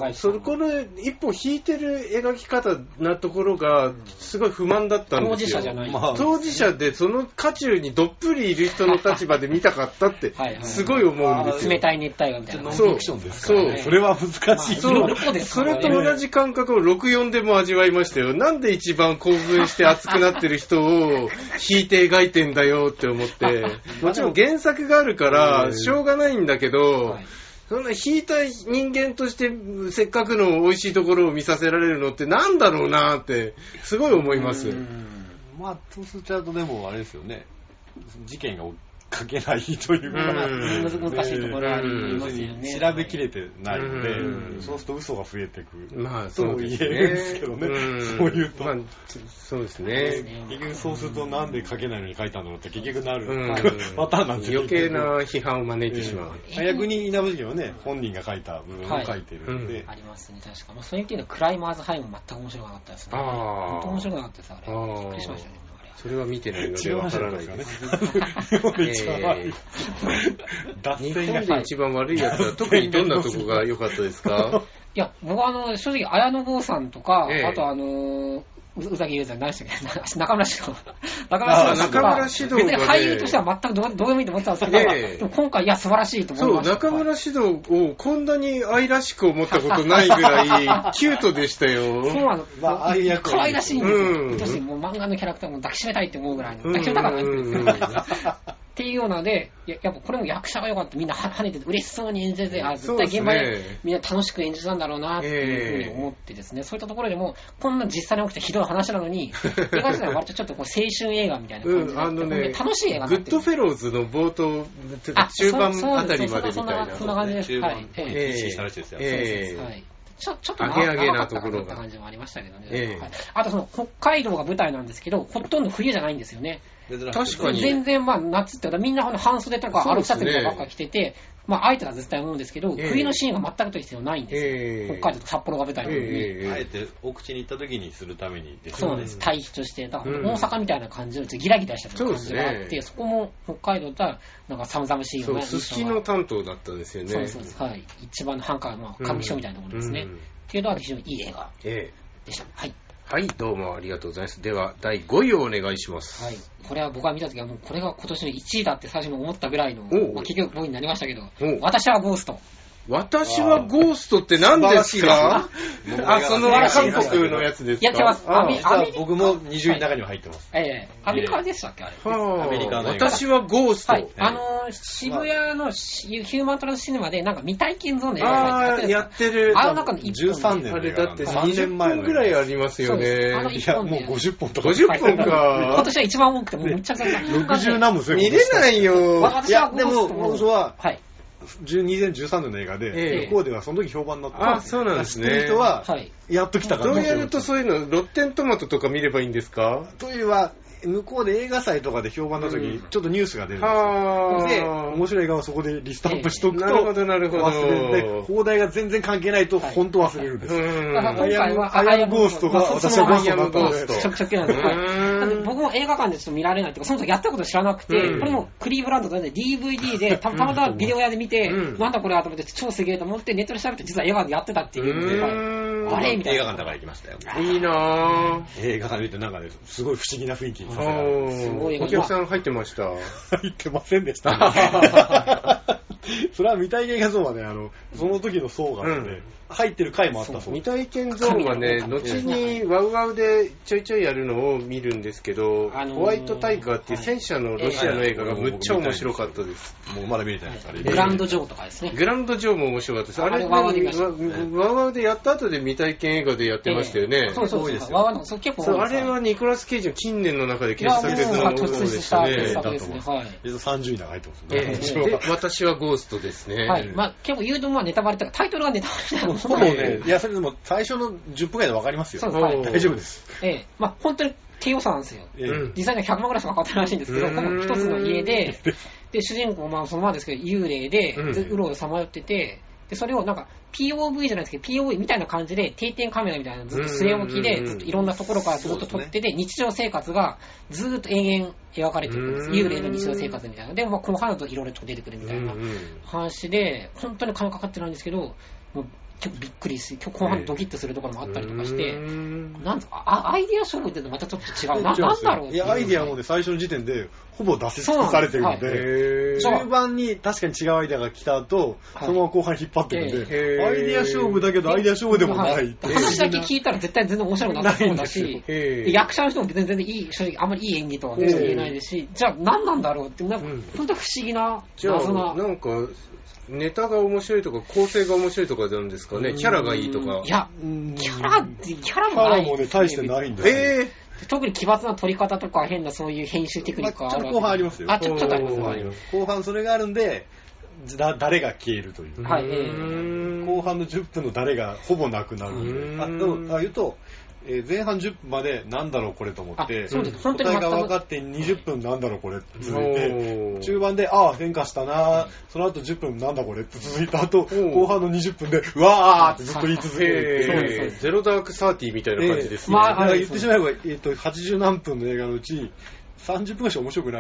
そこの一歩引いてる描き方なところが、すごい不満だったんですよ。 当事者じゃない。 当事者で、その渦中にどっぷりいる人の立場で見たかったって、すごい思うんですよ。 冷たい熱帯夜みたいな。 ノンフィクションですからね。それは難しい。 それと同じ感覚を64でも味わいましたよ。なんで一番興奮して熱くなってる人を引いて描いてんだよって思って。もちろん原作があるからしょうがないんだけど、 そんな引いた人間としてせっかくの美味しいところを見させられるのってなんだろうなってすごい思います。 まあそうするとでもあれですよね、事件が書けないというか、 難しいところありますよね。 調べきれてないので、そうすると嘘が増えてくる。 まあそう言えるんですけどね。そう言うと。 そうですね。 結局そうするとなんで書けないのに書いたんだろうって結局なるパターンなんですよ。 余計な批判を招いてしまう。 逆に稲藤家はね、本人が書いた部分を書いてるので。 ありますね、確か。まあそういう意味でクライマーズハイも全く面白くなかったですね。本当面白くなかったです、あれ。びっくりしましたね。 それは見てないのでわからないです。日本で一番悪いやつは特にどんなとこが良かったですか？ いや、僕は正直、綾野剛さんとか、あと宇崎優さん、何でしたっけ、中村獅童。 中村獅童別に俳優としては全くどうでもいいと思ってたんですけど、でも今回、いや、素晴らしいと思いました。 そう、中村獅童をこんなに愛らしく思ったことないぐらい、キュートでしたよ。 そうなの。可愛らしいんですよ。もう漫画のキャラクターも抱きしめたいって思うぐらい。抱きしめたからないんですよ。っていうようなで、やっぱこれも役者が良かった。みんな跳ねてて嬉しそうに演じてて、絶対現場でみんな楽しく演じたんだろうなっていうふうに思ってですね、そういったところでも、こんな実際に起きたひどい話なのに、映画自体は割とちょっとこう青春映画みたいな感じで、楽しい映画グッドフェローズの冒頭、中盤あたりまでみたいな。 そんな感じです。はい。 意識されてるんですよ。 はい。ちょっと上げなところが感じもありましたけどね。あとその北海道が舞台なんですけど、ほとんど冬じゃないんですよね。 確かに。 全然夏ってみんな半袖とかアロハシャツとかばっか着てて、相手は絶対思うんですけど、冬のシーンが全くと必要ないんですよ。北海道と札幌が舞台なのに。 あえて奥地に行った時にするためにですね。 そうなんです。対比として。だから大阪みたいな感じのギラギラした感じがあって、そこも北海道とはなんか寒々しいような。 すすきの担当だったんですよね。 そうです。はい。一番の繁華街、上所みたいなものですね。っていうのは非常にいい映画でした。はい。 はい、どうもありがとうございます。では、第5位をお願いします。 はい。これは僕が見たときは、もうこれが今年の1位だって最初に思ったぐらいの、結局5位になりましたけど、私はゴースト。 私はゴーストって何ですか？その韓国のやつですか？ やってます。 僕も20位の中には入ってます。 アメリカでしたっけあれ。 アメリカの。私はゴースト。 はい。渋谷のヒューマントランスシネマでなんか未体験ゾーンでやってる。 あの中の1本。 13年あれだって20本ぐらいありますよね。 いや、もう50本とか。 50本か。 今年は一番多くて、もうめっちゃ 60何本見れないよ。 いや、でも、本当は、2013年の映画で、向こうではその時評判になった。 そうなんですね。 知ってる人は、やっと来たから。 どうやるとそういうの、ロッテントマトとか見ればいいんですか？ というは、向こうで映画祭とかで評判の時にちょっとニュースが出るんですよ。で、面白い映画はそこでリストアップしとくと、 なるほどなるほど。 忘れる。で、放題が全然関係ないと本当忘れるんです。 今回はアイアムゴーストが私はゴーストだったので。 直球なんです。僕も映画館でちょっと見られないっていうか、その時やったこと知らなくて、これもクリーブランドとかで DVD でたまたまビデオ屋で見て、なんだこれと思って超すげえと思ってネットで調べて実は映画館でやってたっていうので、あれみたいな。 映画館だから行きましたよ。 いいなぁ。 映画館で見てなんかね、すごい不思議な雰囲気にさせられる。 お客さん入ってました？ 入ってませんでした。それは未体験映画ゾーンはね、その時の層があって、入ってる回もあったそう。 未体験ゾーンはね、後にワウワウでちょいちょいやるのを見るんですけど、ホワイトタイガーっていう戦車のロシアの映画がむっちゃ面白かったです。 もうまだ見れてないです。 グランドジョーとかですね。 グランドジョーも面白かったです。あれワウワウでやった後で未体験映画でやってましたよね。 そうそうそう。ワウワウの結構多いです。 あれはニコラス・ケイジの近年の中で傑作の突出した傑作ですね。 はい。30位中入ってますね。 で、私はゴーストですね。 はい。結構言うとネタバレとかタイトルがネタバレなの。 そうね。いや、それでも最初の10分ぐらいで分かりますよ。 そうです。 大丈夫です。 本当に低予算なんですよ。実際には100万ぐらいしかかかってないらしいんですけど、一つの家で、主人公そのままですけど、幽霊で、うろうろさまよってて、で、それをなんか、POV じゃないですけど、POV みたいな感じで、定点カメラみたいなずっと据え置きで、ずっといろんなところからずっと撮ってて、日常生活がずっと延々描かれてるんです。幽霊の日常生活みたいな。で、後半だといろいろと出てくるみたいな話で、本当に金かかってないんですけど、もう結構びっくりする、後半ドキッとするところもあったりとかして、なんとかアイディア勝負ってまたちょっと違う。なんだろう。 いや、アイディアもね、最初の時点でほぼ出し尽くされてるので、中盤に確かに違うアイディアが来た後、そのまま後半引っ張ってるんで、 アイデア勝負だけどアイデア勝負でもない。 話だけ聞いたら絶対全然面白くなさそうだし、役者の人も別に全然いい、正直あんまりいい演技とは言えないですし、じゃあ何なんだろうって、なんか本当不思議な、謎な。 なんか、ネタが面白いとか、構成が面白いとかなんですかね、キャラがいいとか。 いや、キャラもない。 もね、大してないんですよ。 特に奇抜な撮り方とか変なそういう編集テクニックがある。 後半ありますよ。 ちょっとあります。 後半それがあるんで、誰が消えるという。 はい。 後半の10分の誰がほぼなくなる。言うと、前半10分までなんだろうこれと思って、答えが分かって20分なんだろうこれって続いて、中盤で変化したな、その後10分なんだこれって続いた後、後半の20分でうわーってずっと言い続ける。 ゼロダーク30みたいな感じですね。 言ってしまえば、80何分の映画のうち30分しか面白くない。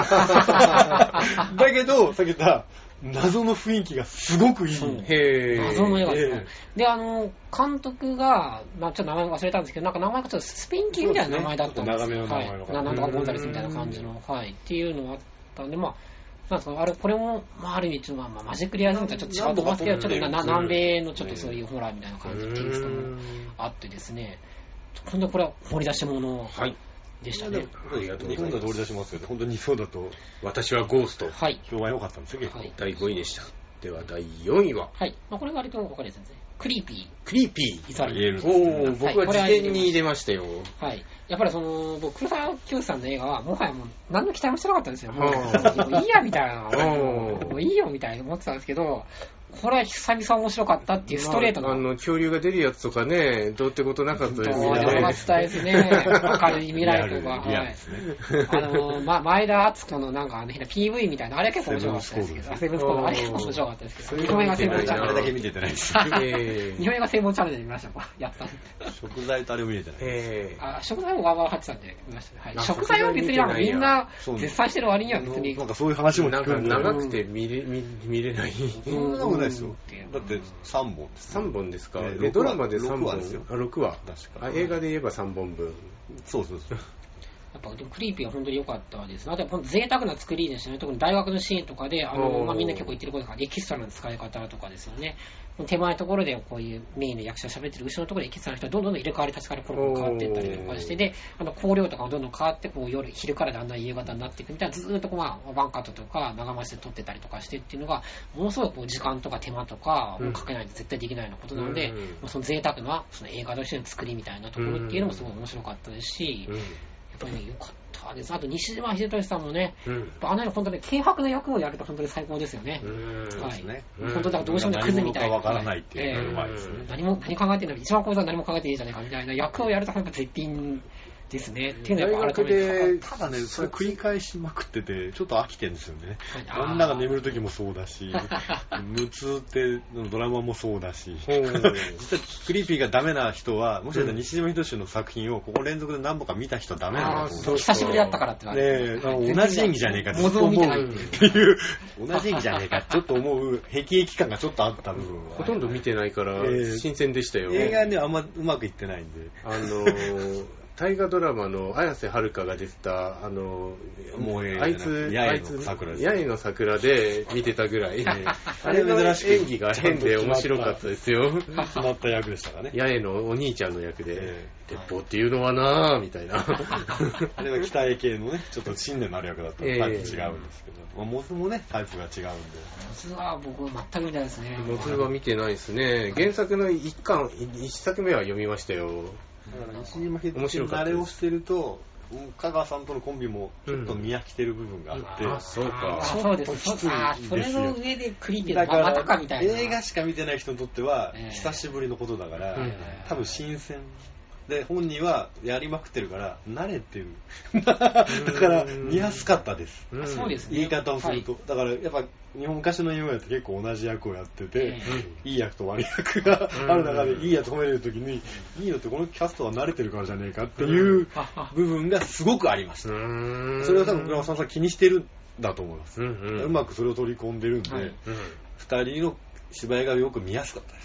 だけど、さっき言った謎の雰囲気がすごくいい。 謎の映画ですね。で、監督が、ちょっと名前忘れたんですけど、なんか名前がちょっとスペイン系みたいな名前だったんですよ。 長めの名前の。なんとかゴンザレスみたいな感じの、っていうのがあったんで、なんですか、これも、ある意味、マジックリアリズムとはちょっと違うと思いますけど、ちょっと南米のちょっとそういうホラーみたいな感じのテイストもあってですね、本当にこれは掘り出し物でしたね。 日本だと掘り出しますけど、本当にそうだと、 私はゴースト。 評判良かったんですよ、結構。 第5位でした。では、第4位は。 これ割と分かりやすいですね。クリーピー。僕は事前に入れましたよ。 やっぱり僕、黒沢清さんの映画は、もはやもう何の期待もしてなかったんですよ。もういいや、みたいな。もういいよ、みたいな思ってたんですけど、これは久々面白かったっていうストレートな。 恐竜が出るやつとかね、どうってことなかったですね。 どうでもなかったですね。明るい未来とか。前田敦子のなんかPV みたいな、あれは結構面白かったですけど、セブンスコード、あれ結構面白かったですけど、日本映画専門チャンネル。 あれだけ見ててないです。 日本映画専門チャンネルで見ました、やった。 食材とあれを見れてない。 食材もわーわー入ってたんで見ました。食材は別にみんな絶賛してる割には別に。 なんかそういう話も聞くんで。 長くて見れない。 そんなことないですよ。だって3本です。 3本ですか。ドラマで3本ですよ。 6話。映画で言えば3本分。 そう。 やっぱでもクリーピーは本当に良かったです。あとは贅沢な作りでしたね。特に大学のシーンとかで、みんな結構言ってることがエキストラの使い方とかですよね。手前のところでこういうメインの役者喋ってる後ろのところでエキストラの人がどんどん入れ替わり立ち替わりコロコロ変わっていったりとかしてで、光量とかもどんどん変わって昼からだんだん夕方になっていくみたいな、ずーっとワンカットとか長回しで撮ってたりとかしてっていうのがものすごい時間とか手間とかをかけないと絶対できないようなことなので、その贅沢なその映画としての作りみたいなところっていうのもすごい面白かったですし、やっぱりね、良かったです。あと西島秀俊さんもね、本当に軽薄な役をやると本当に最高ですよね。本当だからどうしてもクズみたいな。 何者かわからないっていうのがうまいですね。 何考えてない、一番こいつは何も考えていいじゃないかみたいな役をやるとやっぱ絶品ですね。っていうのはやっぱ改めて。 ただね、それ繰り返しまくってて、ちょっと飽きてるんですよね。女が眠る時もそうだし、無痛ってドラマもそうだし、実はクリーピーがダメな人は、もしかしたら西島秀俊の作品をここ連続で何本か見た人はダメなんだと思う。 久しぶりだったからって言われて。同じ演技じゃねえかって思うっていう、同じ演技じゃねえかってちょっと思う、辟易感がちょっとあった部分は。 ほとんど見てないから、新鮮でしたよ。 映画にはあんまうまくいってないんで。 大河ドラマの綾瀬はるかが出てた、あいつ、八重の桜で見てたぐらい、あれの演技が変で面白かったですよ。 決まった役でしたかね。 八重のお兄ちゃんの役で、鉄砲っていうのはなぁ、みたいな。 あれは北江系のね、ちょっと信念のある役だったらタイプ違うんですけど、モズもね、タイプが違うんで。モズは僕全く見たいですね。 モズは見てないですね。原作の一作目は読みましたよ。 だから西島秀俊のあれをしてると、香川さんとのコンビもちょっと見飽きてる部分があって、 そうか。 そうです。それの上でクリーピーだからまたかみたいな。 映画しか見てない人にとっては久しぶりのことだから、多分新鮮で、本人はやりまくってるから慣れてる。だから見やすかったです。 そうですね。 言い方をすると、だからやっぱ昔の今やって結構同じ役をやってて、いい役と悪い役がある中でいいやつ褒めれるときに、いいのってこのキャストは慣れてるからじゃねえかっていう部分がすごくありました。それは多分倉本さん気にしてるんだと思います。うまくそれを取り込んでるんで、二人の芝居がよく見やすかったです。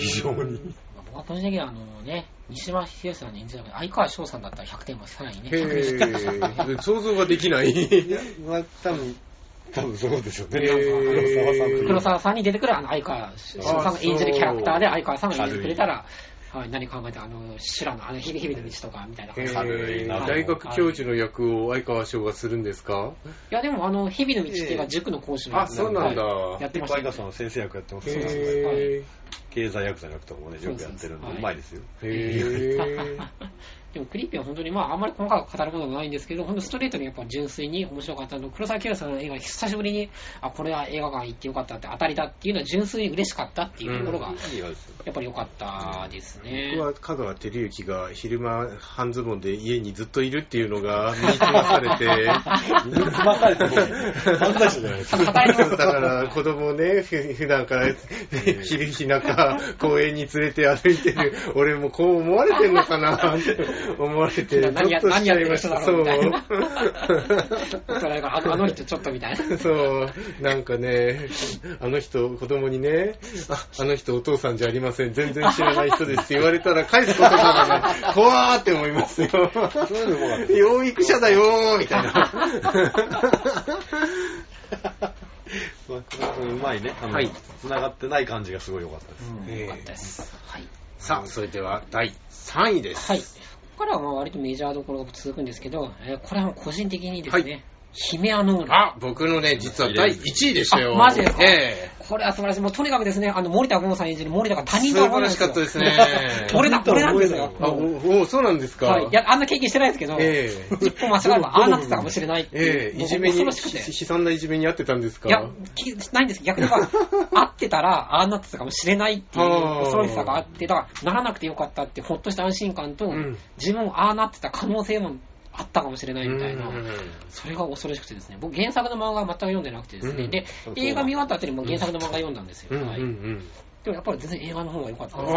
非常に。 僕は個人的には西島秀俊さんの演じる相川翔さんだったら100点はさらにね、 想像ができない。 いや、多分多分そうでしょうね。 黒沢さんに出てくる相川翔さんが演じるキャラクターで相川さんが演じてくれたら、はい、何考えた修羅の日々の道とかみたいな感じで、 大学教授の役を相川翔がするんですか？ いやでも日々の道っていうか塾の講師の役そうなんだ、 やってました。 相川さんの先生役やってます。経済役者の役とかもねよくやってるんでうまいですよ。 でもクリーピーは本当にあんまり細かく語ることもないんですけど、本当ストレートにやっぱ純粋に面白かったの。黒沢清さんの映画久しぶりにこれは映画館行ってよかったって当たりだっていうのは純粋に嬉しかったっていうところがやっぱり良かったですね。 僕は香川照之が昼間半ズボンで家にずっといるっていうのが身につまされて身につまされて犯罪者じゃないですか。 だから子供をね普段から昼日中公園に連れて歩いてる俺もこう思われてんのかなって思われて何やってる人だろうみたいな。あの人ちょっとみたいな。 そう、なんかね、あの人、子供にね、あの人お父さんじゃありません、全然知らない人ですって言われたら返すことがね、怖ーって思いますよ。養育者だよーみたいな。 うまいね。はい。繋がってない感じがすごい良かったです。 良かったです。はい。 さあ、それでは第3位です。 はい。ここからは割とメジャーどころが続くんですけど、これは個人的にですね、ヒメアノール。 僕のね、実は第1位でしたよ。 マジですか？これは素晴らしい。もうとにかくですね、森田剛さん演じる森田が他人とは思わないんですよ。 素晴らしかったですね。 俺なんですよ。 そうなんですか。 はい。いや、あんな経験してないですけど、一歩間違えばああなってたかもしれないっていう。 いじめに、悲惨ないじめにあってたんですか？ いや、ないんです。逆には、あってたらああなってたかもしれないっていう恐ろしさがあって、だからならなくてよかったってほっとした安心感と、自分ああなってた可能性もあったかもしれないみたいな、それが恐ろしくてですね、僕原作の漫画は全く読んでなくてですね、で映画見終わった後にも原作の漫画読んだんですよ。でもやっぱり全然映画の方が良かったです。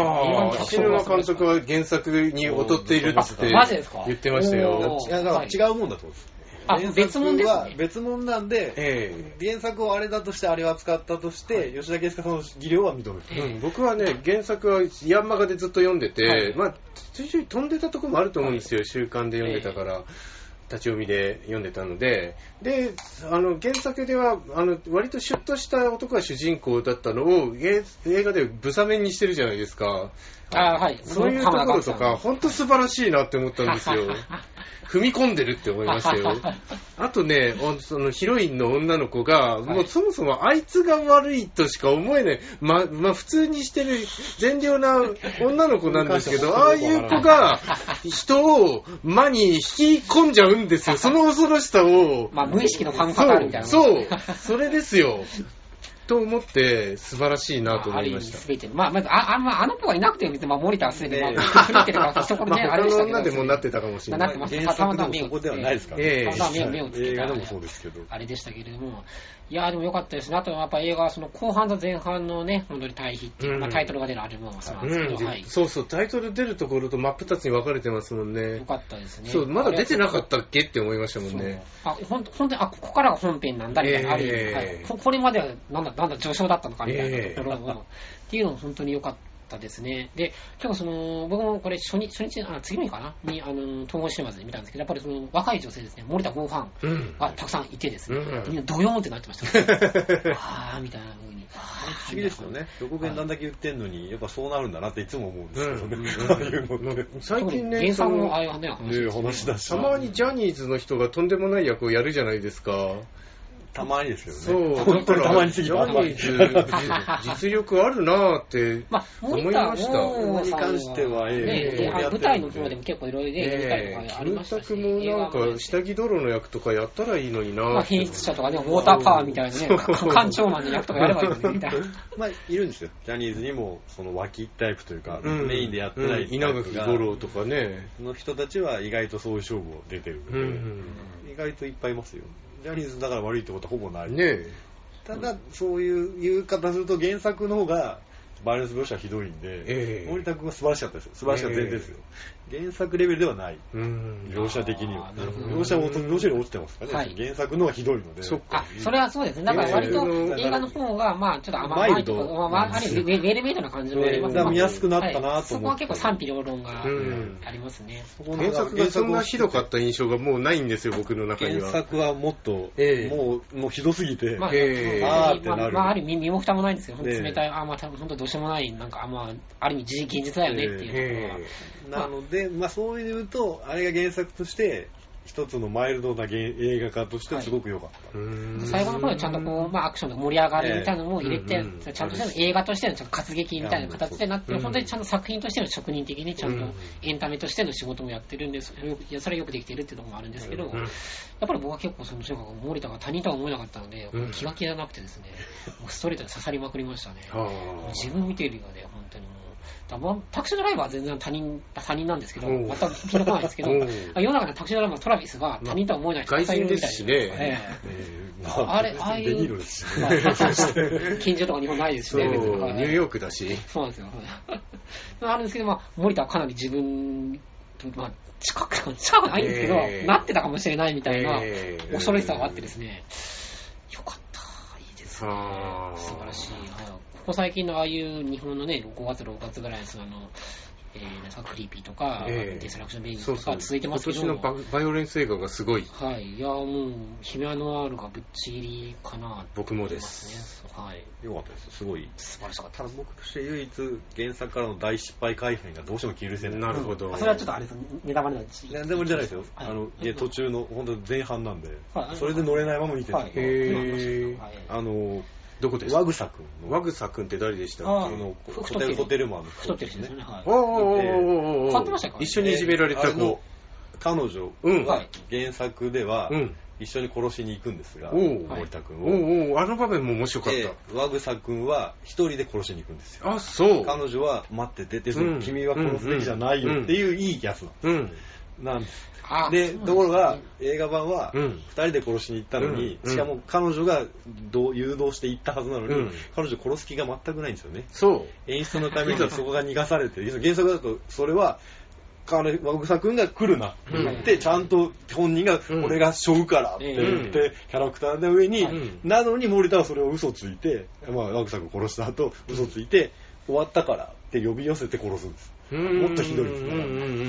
菱沼監督は原作に劣っているって言ってましたよ。 いやだから違うもんだと思うんです。 別物ですね。 別物なんで、原作をあれだとしてあれを扱ったとして、吉田圭佑さんの技量は認める。 僕はね、原作はヤンマガでずっと読んでて、まあ、ちょいちょい飛んでたところもあると思うんですよ、週刊で読んでたから。立ち読みで読んでたので、原作では割とシュッとした男が主人公だったのを映画でブサメンにしてるじゃないですか。 はい。 そういうところとか本当素晴らしいなって思ったんですよ。踏み込んでるって思いましたよ。あとね、そのヒロインの女の子が、もうそもそもあいつが悪いとしか思えない。まあ普通にしてる善良な女の子なんですけど、ああいう子が人を魔に引き込んじゃうんですよ。その恐ろしさを。 まあ無意識の感覚あるみたいな。 そう、それですよ。と思って素晴らしいなと思いました。 まずあの子がいなくても森田はすべて触れてるから一言ねあれでしたけど。 他の女でもなってたかもしれない。 なってます。たまたま目をそこではないですからね。 たまたま目をつけた映画でもそうですけど。 あれでしたけれども、いやでも良かったですね。あとやっぱ映画はその後半と前半のね本当に対比っていうタイトルが出るアルバムはそうなんですけど、 そうそうタイトル出るところと真っ二つに分かれてますもんね。 良かったですね。 そうまだ出てなかったっけって思いましたもんね。 本当にここからが本編なんだみたいなある意味、これまではなんだ序章だったのかみたいなところっていうのも本当に良かったですね。で今日僕もこれ初日次の日かなに統合シネマズで見たんですけど、やっぱりその若い女性ですね、森田剛ファンがたくさんいてですね、みんなドヨーンってなってましたね。ああみたいな風に。 不思議ですよね。予告編なんだけ言ってんのにやっぱそうなるんだなっていつも思うんですけどね。 最近ね、 原作もああいう話だし、 たまにジャニーズの人がとんでもない役をやるじゃないですか。 たまにですけどね。 そう、だからたまにすぎてジャニーズ実力あるなって思いました。 に関しては、 舞台の方でも結構いろいろね、舞台とかありましたし、 もなんか下着泥の役とかやったらいいのにな。 品質者とかね、ウォーターパワーみたいなね、艦長マンの役とかやればいいのにみたいな。 まあいるんですよ。ジャニーズにもその脇タイプというか、メインでやってない稲垣吾郎とかね。 の人たちは意外とそういう勝負を出てるので、意外といっぱいいますよ。ジャニーズだから悪いってことはほぼない。 ねえ。 ただそういう言い方すると原作の方がバイオレンス描写はひどいんで、森田君は素晴らしかったですよ。素晴らしかった前提ですよ。原作レベルではない。描写的には。描写もどちらに落ちてますからね。原作のがひどいので。 それはそうですね。だから割と映画の方が、まあちょっと甘いとか、ある意味ウェルメイドな感じもありますね。 見やすくなったなと思って。 そこは結構賛否両論がありますね。 原作がそんなひどかった印象がもうないんですよ、僕の中には。 原作はもっと、もうひどすぎて、 あーってなる。ある意味身も蓋もないんですけど、冷たい、まあ多分本当どうしようもない、なんかある意味現実だよねっていうところは。 なので、そういうと、あれが原作として、一つのマイルドな映画化としてすごく良かった。 最後の頃はちゃんとこう、アクションで盛り上がるみたいなのも入れて、ちゃんとした映画としての活劇みたいな形でなって、本当にちゃんと作品としての職人的にちゃんとエンタメとしての仕事もやってるんです。それはよくできてるっていうのもあるんですけど、やっぱり僕は結構森田が他人とは思えなかったので、気が気じゃなくてですね、ストレートで刺さりまくりましたね。自分見てるよね、本当に。タクシードライバーは全然他人なんですけど、全くピンとこないですけど、世の中でタクシードライバーのトラビスが他人とは思えない人がいるみたいですね。ああいう、近所とか日本ないですしね。 ニューヨークだし。 そうなんですよ。あるんですけど、森田はかなり自分と、近くないんですけど、なってたかもしれないみたいな恐ろしさがあってですね、よかった、いいですね。素晴らしい。ここ最近のああいう日本のね、5月、6月ぐらいのクリーピーとか、デストラクションベイビーとか続いてますけど、 今年のバイオレンス映画がすごい。 はい。いや、もう、ヒメアノワールがぶっちぎりかな。 僕もです。 はい。よかったです。すごい。 素晴らしかった。 ただ僕として唯一、原作からの大失敗回避がどうしても許せない。 なるほど。 それはちょっとあれです。ネタバレなんです。 でもじゃないですよ。途中の、本当前半なんで、それで乗れないまま見てるんですよ。 どこですか？ワグサ君。 ワグサ君って誰でしたっけ？ホテルマンの太ってる人ですね。 変わってましたか？ 一緒にいじめられた子。 彼女は原作では一緒に殺しに行くんですが、森田君を。 あの場面も面白かった。 ワグサ君は一人で殺しに行くんですよ。 あ、そう。 彼女は待ってて、君は殺すべきじゃないよっていういいやつなんです。で、ところが映画版は2人で殺しに行ったのに、しかも彼女が誘導して行ったはずなのに、彼女殺す気が全くないんですよね。 そう。 演出のためにそこが逃がされて、原作だとそれはワグサ君が来るなって言って、ちゃんと本人が俺が背負うからって言って、キャラクターの上に、なのに森田はそれを嘘ついて、ワグサ君殺した後嘘ついて、終わったからって呼び寄せて殺すんです。もっとひどいですから。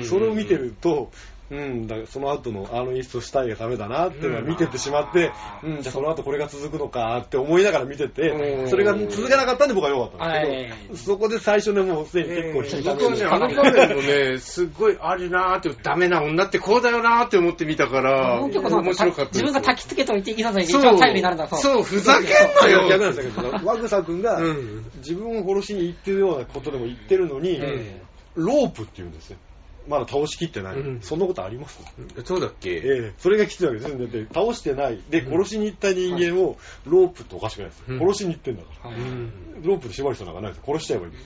それを見てると、だからその後の演出をしたいがためだなっていうのは見ててしまって、じゃあその後これが続くのかって思いながら見てて、それが続かなかったんで僕は良かったんですけど、そこで最初でもうすでに結構引いた。 僕はね、あの場面もね、すっごいあるなーって、ダメな女ってこうだよなーって思って見たから、面白かった。 自分が焚き付けといていざと一番頼りになるんだ。 そう、ふざけんなよ。 逆なんですけど、ワグサ君が自分を殺しに行ってるようなことでも言ってるのに、ロープって言うんですよ。まだ倒しきってない。そんなことあります？ そうだっけ？ それがきついわけですよ。だって倒してない。で、殺しに行った人間をロープっておかしくないです。殺しに行ってんだから。ロープで縛る必要なんかないです。殺しちゃえばいいです。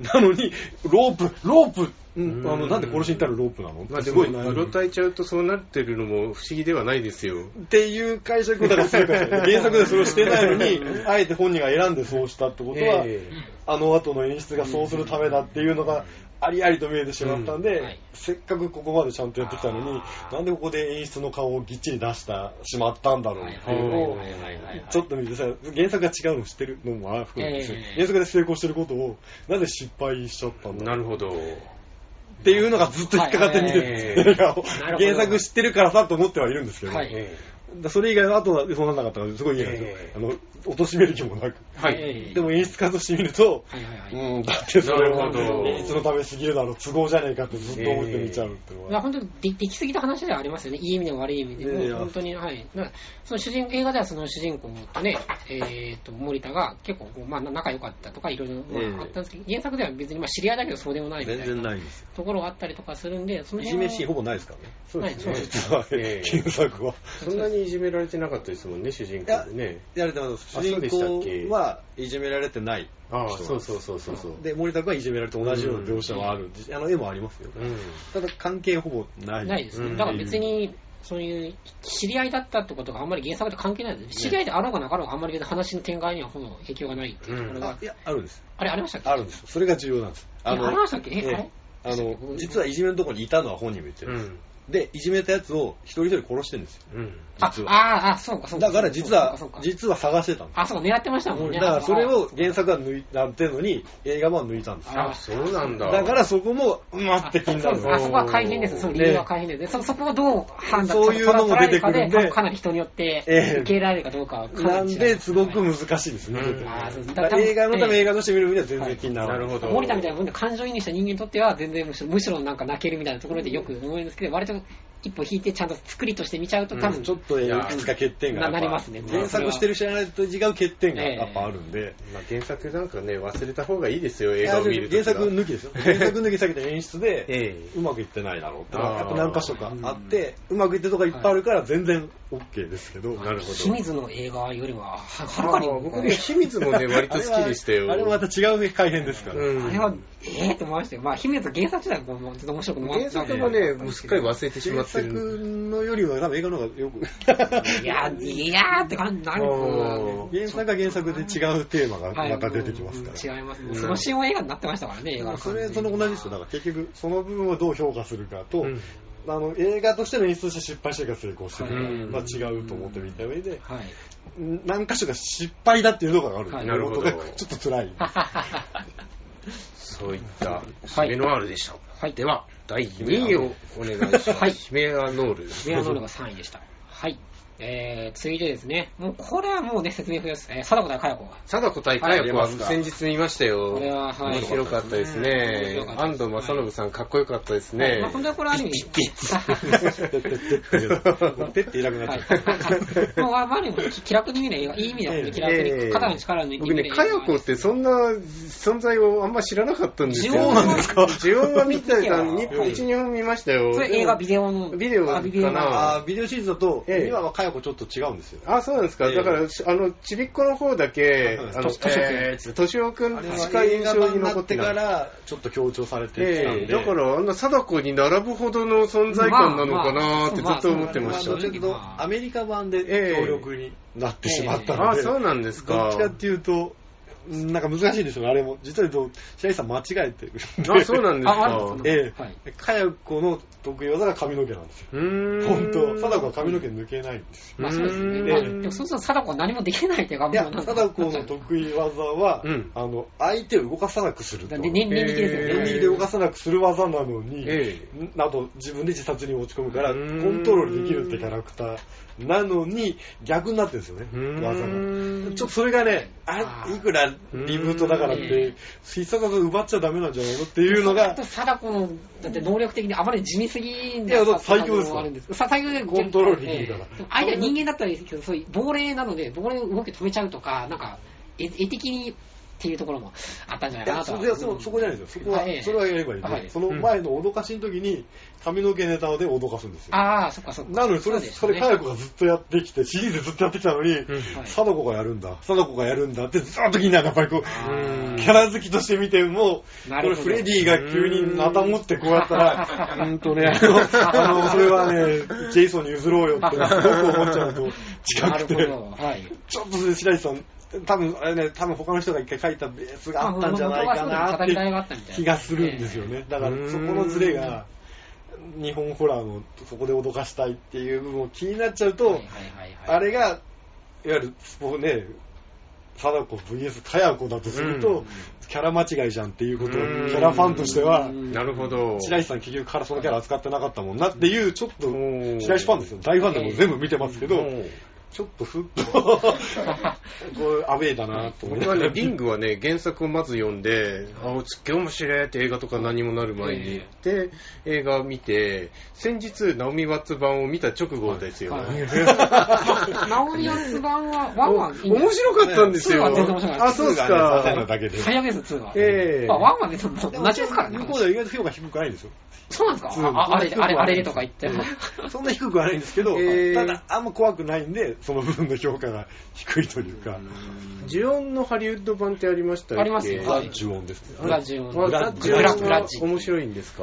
なのに、ロープ、なんで殺しに行ったらロープなの？ すごい、うろたえちゃうとそうなってるのも不思議ではないですよ。 っていう解釈をだからするから原作でそれをしてないのに、あえて本人が選んでそうしたってことは、あの後の演出がそうするためだっていうのが、ありありと見えてしまったんで、せっかくここまでちゃんとやってきたのに、なんでここで演出の顔をぎっちり出してしまったんだろうっていうのをちょっと見てさ、原作が違うの知ってるのも含めて、原作で成功してることをなぜ失敗しちゃったんだろう。 なるほど。 っていうのがずっと引っかかって見てる原作知ってるからさと思ってはいるんですけど、それ以外の後はそうならなかったからすごい嫌ですよ。貶める気もなく。でも演出家として見ると、だってそれは演出のためすぎるだろう、都合じゃねえかってずっと思って見ちゃうっていうのは。 本当にできすぎた話ではありますよね。いい意味でも悪い意味でも。本当に、その映画ではその主人公とね、森田が結構仲良かったとかいろいろあったんですけど、原作では別に知り合いだけどそうでもないみたいなところがあったりとかするんで、そのいじめシーンほぼないですからね。 そうですね。 実は原作は。 そんなにいじめられてなかったですもんね、主人公でね。 やれてます。主人公はいじめられてない。 そう。 で、森田君はいじめられて同じような描写はある。絵もありますよ。ただ関係ほぼない。 ないですね。だから別に、 そういう知り合いだったってことがあんまり原作と関係ないので、知り合いであろうがなかろうがあんまり話の展開にはほぼ影響がないっていうところが、 いや、あるんです。 あれありましたっけ？ あるんです。それが重要なんです。 ありましたっけ？ 実はいじめのところにいたのは本人も言ってるんです。で、いじめたやつを一人一人殺してるんですよ。実は。 そうか。 だから実は探してたんです。 そうか、狙ってましたもんね。 だからそれを原作は抜いたってのに、映画版は抜いたんですよ。 そうなんだ。 だからそこも、って気になる。 そこは改変です。その理由は改変です。そこをどう判断そういうのも出てくるんで、 かなり人によって受け入れられるかどうかはなんで、すごく難しいですね。映画のため映画として見る分には全然気にならない。 なるほど。 森田みたいな分で感情移入した人間にとっては、全然むしろなんか泣けるみたいなところでよく思うんですけど、割と一歩引いてちゃんと作りとして見ちゃうと多分ちょっといくつか欠点がなりますね。 原作してる知らないと違う欠点がやっぱあるんで、 原作なんかね忘れた方がいいですよ、映画を見ると。 原作抜きですよ。原作抜きされた演出でうまくいってないだろうってやっぱ何か所かあって、うまくいってるとこがいっぱいあるから全然 OK ですけど。 なるほど。 清水の映画よりははるかに僕ね清水もね割と好きでしたよ。 あれもまた違う改編ですから。 あれはって思いましたよ。まあ清水原作自体もちょっと面白くな原作もねもうすっかり忘れてしまってる。 原作のよりは多分映画の方がよくいやーって感じなんか原作は原作で違うテーマがまた出てきますから。 違いますね。そのシーンは映画になってましたからね。映画その同じですよ。だから結局その部分をどう評価するかと、映画としての演出として失敗してるか成功してるか、違うと思ってみた上で、何箇所か失敗だっていうのがある。 なるほど。 ちょっと辛い。 そういったヒメノワールでした。では第2位をお願いします。ヒメアノール。 ヒメアノールが3位でした。はい。続いてですね、もうこれはもうね説明不要です。貞子対佳代子。 貞子対佳代子は先日見ましたよ。 これは面白かったですね。安藤正信さんかっこよかったですね。 本当はこれある意味手っていなくなっちゃう。 もうある意味気楽に見る映画、いい意味で気楽に肩の力を抜いて僕ね佳代子ってそんな存在をあんま知らなかったんですよ。 そうなんですか。 ジオンは見たら1、2本見ましたよ。 それ映画ビデオのビデオかな。 ビデオシリーズだと今は佳代子ちょっと違うんですよ。 そうなんですか。だからちびっこの方だけ敏夫くんしか印象に残ってからちょっと強調されてきたんで、 だから貞子に並ぶほどの存在感なのかなってずっと思ってました。 ちょっとアメリカ版で強力になってしまったので、 そうなんですか。 どっちかっていうとなんか難しいですよね、あれも。実は言うと、白石さん間違えてる。 そうなんですか。佳代子の得意技が髪の毛なんですよ。本当、貞子は髪の毛抜けないんですよ。 そうですね。でもそうすると貞子は何もできないっていうか、 貞子の得意技は、相手を動かさなくすると。 念力ですよね。 念力で動かさなくする技なのに、あと自分で自殺に落ち込むから、コントロールできるってキャラクターなのに、逆になってるんですよね、技が。ちょっとそれがね、いくらリブートだからって必殺技奪っちゃダメなんじゃないのっていうのが。 貞子のだって能力的にあまり地味すぎんで。いや最強ですか。 最強でコントロールできるから。 相手は人間だったらいいですけど、そういう亡霊なので亡霊の動きを止めちゃうとか、なんか絵的にっていうところもあったんじゃないかなと。 そこじゃないですよ。それはやればいいんで、その前の脅かしの時に髪の毛ネタで脅かすんですよ。 そっかそっか。 なのにそれ佳代子がずっとやってきて、シリーズずっとやってきたのに、貞子がやるんだってずっと気になる。やっぱりこう、キャラ好きとして見ても、これフレディが急にナタ持ってこうやったら、それはね、ジェイソンに譲ろうよってすごく思っちゃうと近くて、ちょっと白石さん、多分他の人が一回書いたベースがあったんじゃないかなって気がするんですよね。だからそこのズレが日本ホラーのそこで脅かしたいっていう部分を気になっちゃうと、あれがいわゆるね、貞子 VS 佳代子だとすると、キャラ間違いじゃんっていうことをキャラファンとしては、 なるほど。 白石さん結局からそのキャラ扱ってなかったもんなっていう、ちょっと白石ファンですよ。大ファンでも全部見てますけど、ちょっとふっとこうアウェーだなと思って。 僕はね、リングはね、原作をまず読んで、すっげえ面白いって映画とか何もなる前に。で、映画を見て、先日、ナオミ・ワッツ版を見た直後ですよ。 ナオミ・ワッツ版は、ワンは面白かったんですよ。そうですか。 早めです、2は。ワンは別に同じですからね。 向こうでは意外と評価低くないんですよ。 そうなんですか？あれとか言って。 そんな低くはないんですけど、ただあんま怖くないんで、その部分の評価が低いというか。 ジュオンのハリウッド版ってありましたっけ？ ありますよ。 ザ・ジュオンですね。 ザ・ジュオン。 グラッジ面白いんですか？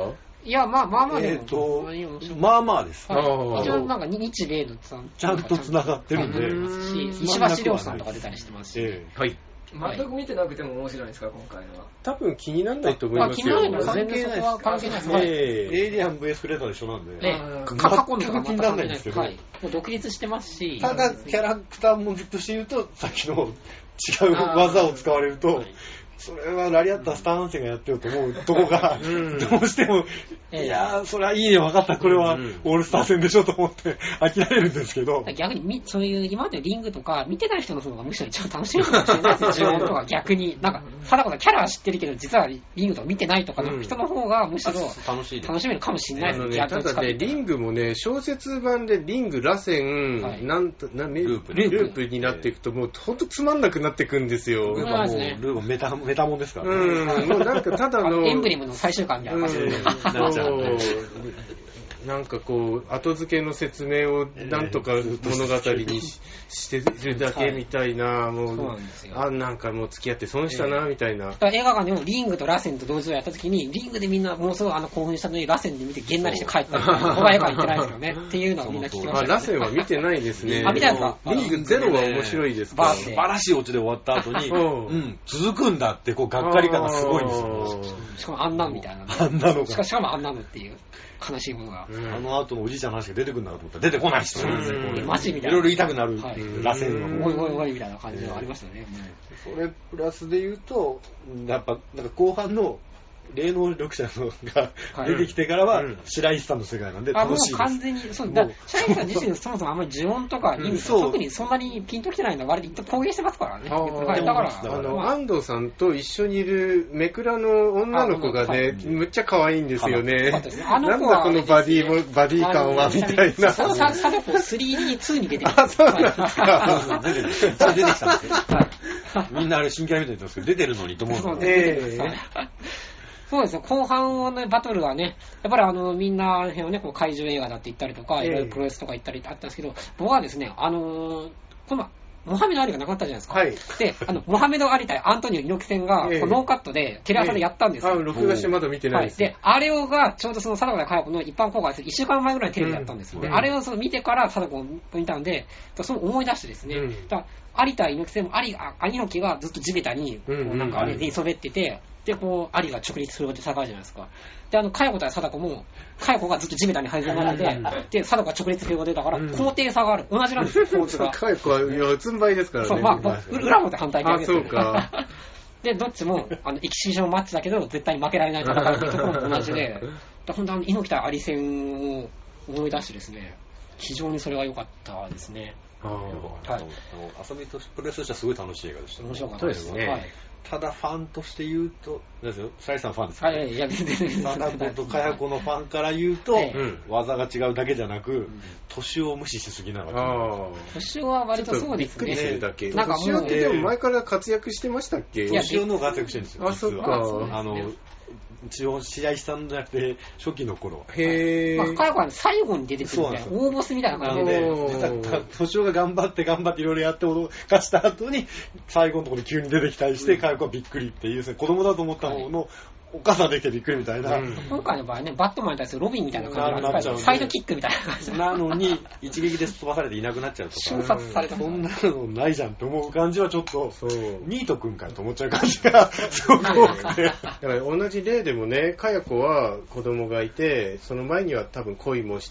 いや、まあまあでも。 まあまあです。 一応なんか日米のちゃんと繋がってるんで。 石橋亮さんとか出たりしてますし。 はい。 全く見てなくても面白いんですか、今回のは。 多分気にならないと思いますよ。 気にならないのは全然そこは関係ないです。 エイリアン VS プレーターと一緒なんで。 過去のとか気にならないんですけど。 もう独立してますし。 ただ、キャラクターもとして言うと、さっきの違う技を使われると、それはラリアッタスターンセンがやってよと思うとこが、どうしても、いやー、それはいいね、分かった、これはオールスター戦でしょと思って諦めるんですけど。 逆に、そういう今までリングとか見てない人の方がむしろ一番楽しいかもしれないですよ、呪文とか逆に。なんか、貞子さんキャラは知ってるけど、実はリングとか見てないとかの人の方がむしろ楽しめるかもしれないですね。 ただね、リングもね、小説版でリング、螺旋、ループになっていくと、もうほんとつまんなくなっていくんですよ。 ループもメタモンですからね。 もうなんかただのエンブレムの最終巻みたいな感じでなっちゃう。 なんかこう後付けの説明をなんとか物語にしてるだけみたいな、もうなんかもう付き合って損したなみたいな。 映画館でもリングと螺旋と同時をやった時にリングでみんなもうすごい興奮したのに螺旋で見てげんなりして帰ったり、他映画行ってないですよねっていうのをみんな聞きました。 螺旋は見てないですね。 見たんですか。 リングゼロは面白いですから。 素晴らしいオチで終わった後に続くんだってこうがっかり感がすごいんですよ。 しかもあんなのみたいな。 あんなのしかもあんなのっていう悲しいものが。 あの後のおじいちゃんの話が出てくるんだと思ったら出てこないし、 マジみたいな。 いろいろ言いたくなる螺旋の。おいおいおいみたいな感じがありましたね。 それプラスで言うと、やっぱなんか後半の霊能力者が出てきてからは白石さんの世界なんで楽しいです。 もう完全にそうだ。白石さん自身そもそもあんまり呪音とか意味特にそんなにピンときてないのは割と公言してますからね。だから安藤さんと一緒にいるめくらの女の子がね、むっちゃ可愛いんですよね。なんだこのバディ感はみたいな。 貞子 3D2 に出てる。 あ、そうなんですか。 出てきたんですよ。みんなあれ新キャラみたいに言ってますけど出てるのにと思うんで。 そうですね、後半のバトルはね、やっぱりみんなあの辺をね、こう怪獣映画だって言ったりとか、いろいろプロレスとか言ったりあったんですけど、僕はですね、このモハメド・アリが亡くなったじゃないですか。 はい。 で、モハメド・アリ対アントニオ猪木戦が、ノーカットでテレ朝でやったんですよ。 録画してまだ見てないです。 で、あれをが、ちょうどその貞子佳代子の一般公開する1週間前ぐらいにテレビでやったんですよ。で、あれを見てから貞子を見たんで、その思い出してですね、アリ対猪木戦も猪木がずっと地べたに、なんかあれで寝そべってて、で、こう、アリが直立するわけで戦うじゃないですか。で、佳代子対貞子も、佳代子がずっと地べたに這いずり回って、で、貞子が直立するわけで、だから、高低差がある。同じなんですよ、構図が。 佳代子は、四つん這いですからね。 そう、まあ、裏表反対逆です。 そうか。 で、どっちも、エキシビションマッチだけど、絶対に負けられない戦いっていうところも同じで、本当猪木対アリ戦を思い出してですね、非常にそれが良かったですね。 遊びとプロレスとしてはすごい楽しい映画でした。 面白かったですね。 ただファンとして言うと、ですよ、サイさんファンですか、 いや、全然。 貞子と佳代子のファンから言うと、技が違うだけじゃなく、年を無視しすぎなのか。 年は割とそうですね。 びっくりするだけ。年をってでも前から活躍してましたっけ？ 年をの活躍してるんですよ。 あ、そっか。 一応試合したんじゃなくて初期の頃。 へぇ。佳代子は最後に出てくるんで、大ボスみたいな感じで。 年をが頑張っていろいろやって脅かした後に、最後のところに急に出てきたりして、佳代子はびっくりっていう、子供だと思った方の、お母さんできてびっくりみたいな。 今回の場合ね、バットマンに対するロビンみたいな感じになっちゃう。サイドキックみたいな感じ。 なのに、一撃で飛ばされていなくなっちゃうとか。 瞬殺された。 そんなのないじゃんって思う感じはちょっと、ニートくんかと思っちゃう感じがすごく多くて。だから同じ例でもね、佳代子は子供がいて、その前には多分恋もして、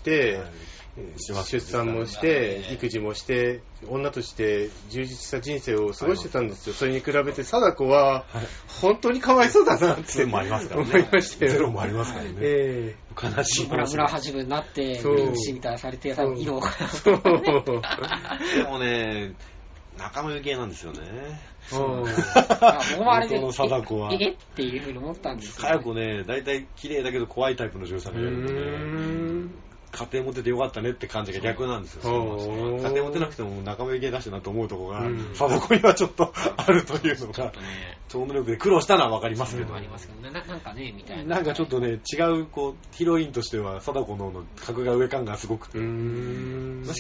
出産もして育児もして女として充実した人生を過ごしてたんですよ。それに比べて貞子は本当にかわいそうだなって思いましたよ。 ゼロもありますからね。悲しい村八分になってリンチみたいなされて色をでもね仲間由紀恵なんですよね。 僕もあれで貞子はっていうふうに思ったんですよ。 佳代子ね大体綺麗だけど怖いタイプの女優さんがいるんで家庭持ててよかったねって感じが逆なんですよ。家庭持てなくても仲間由紀恵だしなと思うところが貞子にはちょっとあるというのが超能力で苦労したのは分かりますけど、 ありますけどね、なんかねみたいな。なんかちょっとね違うこうヒロインとしては貞子の格が上感がすごくて、しかも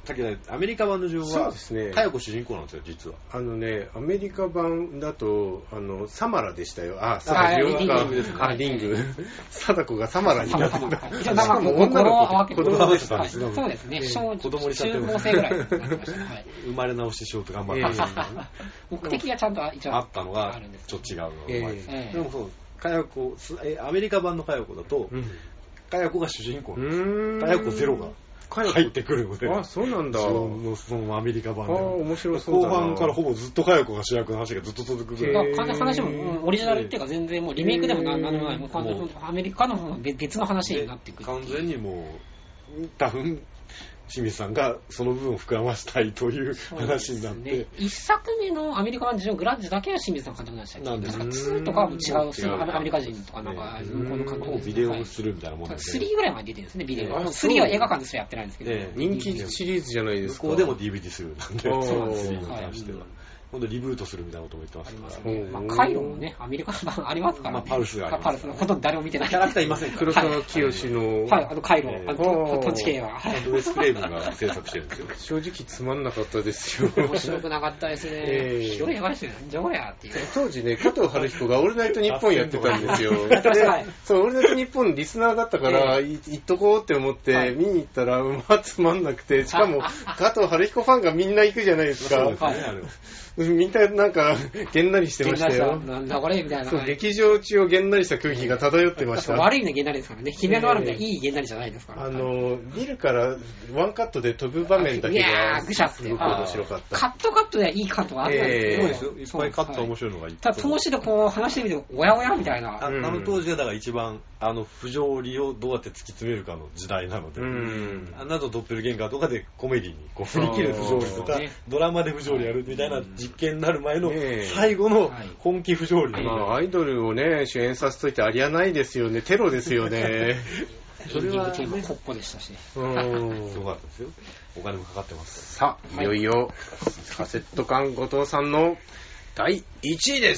さっきアメリカ版の順は、佳代子主人公なんですよ、実は。 アメリカ版だと、サマラでしたよ。リング。貞子がサマラになってた。しかも女の子、子供でした。 そうですね。 子供にしちゃって中高生ぐらい生まれ直ししようと頑張って目的がちゃんとあったのが、ちょっと違うの。でもそう、佳代子、アメリカ版の佳代子だと、佳代子が主人公なんですよ。佳代子ゼロが入ってくるので。 あ、そうなんだ。 そのアメリカ版で。 面白そうだな。 後半からほぼずっと佳代子が主役の話がずっと続くぐらい。 話もオリジナルっていうか全然もうリメイクでもなんでもない。もうアメリカの方が別の話になってくる。 完全にもう、多分、清水さんがその部分を膨らましたいという話になって、 一作目のアメリカ版のグラッジだけは清水さん監督なんでしたっけ。なんですか2とかも違うアメリカ人とかなんか向こうの監督ビデオするみたいなもんで、 3ぐらいまで出てるんですね、ビデオ。3は映画館でしかやってないんですけど、 人気シリーズじゃないですか。 向こうでも DVD するなんで、3に関しては今度リブートするみたいなことも言ってますから。 カイロもね、アメリカ版ありますからね。 パルスがあります。 パルスのほとんど誰も見てない。 キャラクターいませんか。 黒沢清の。 はい、カイロ、土地系は。 ウエス・クレイブンが制作してるんですよ。 正直つまんなかったですよ。 面白くなかったですね。ひどい映画ですよ。なんじゃこりゃっていう。 当時ね、加藤晴彦がオールナイトニッポンやってたんですよ。そう、オールナイトニッポンリスナーだったから、行っとこうって思って見に行ったら、つまんなくて、しかも加藤晴彦ファンがみんな行くじゃないですか。みんななんかげんなりしてましたよ。 なんだこれみたいな。 そう、劇場中をげんなりした空気が漂ってました。 悪いねげんなりですからね。姫の悪いみたいないいげんなりじゃないですから。 ビルからワンカットで飛ぶ場面だけがぐしゃってすごく面白かった。 カットでいいカットがあったんですよ。そうですよ。いっぱいカット面白いのがいっぱい。ただ投資でこう話してみておやおやみたいな。 当時がだから一番不条理をどうやって突き詰めるかの時代なので、あの後ドッペルゲンガーとかでコメディにこう振り切る不条理とか、ドラマで不条理やるみたいな実験になる前の最後の本気不条理。 アイドルをね、主演させといてありゃないですよね。テロですよね。 それはテーマコッポでしたし。 すごかったですよ。お金もかかってます。 さあ、いよいよカセット缶後藤さんの第1位です。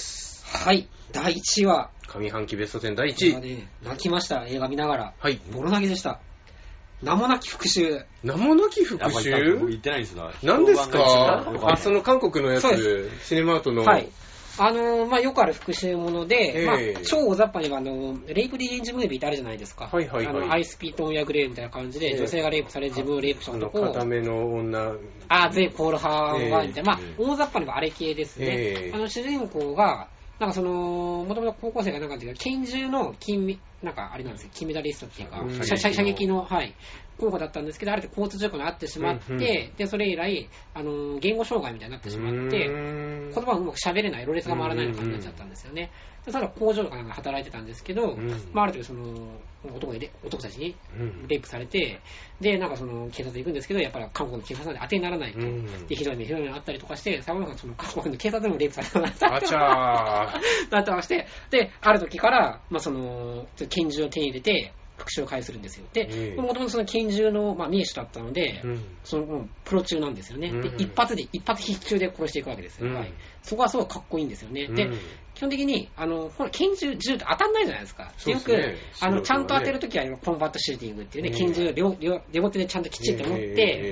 はい、第1位は上半期ベスト10第1位。 泣きました、映画見ながら。 はい。 ボロ投げでした。名もなき復讐。 名もなき復讐？ 僕言ってないんですが。 何ですか？その韓国のやつ、シネマートの。 はい。よくある復讐もので、超大雑把にはレイプリベンジムービーってあるじゃないですか。 はいはいはい。 アイスピートンヤグレイみたいな感じで、女性がレイプされ自分をレイプした男を。 片目の女。 ゼイ・ポールハーワイみたいな。大雑把にはあれ系ですね。主人公が、もともと高校生がなんかっていうか、拳銃の金メダリストっていうか、射撃の、候補だったんですけど、ある程度交通事故に遭ってしまって、で、それ以来、言語障害みたいになってしまって、言葉をうまく喋れない、ろれつが回らないような感じになっちゃったんですよね。で、それは工場とかなんか働いてたんですけど、ある程度男たちにレイプされて、で、警察行くんですけど、やっぱり韓国の警察なんで当てにならないと。で、ひどい目あったりとかして、最後の韓国の警察でもレイプされたようになってまして、で、ある時から、拳銃を手に入れて、復讐を開始するんですよ。で、もともとその拳銃の、名手だったので、プロ中なんですよね。で、一発必中で殺していくわけですよ。そこはすごいかっこいいんですよね。で、基本的に、拳銃って当たんないじゃないですか。よく、ちゃんと当てるときは、コンバットシューティングっていうね、拳銃両手でちゃんときちっと持って、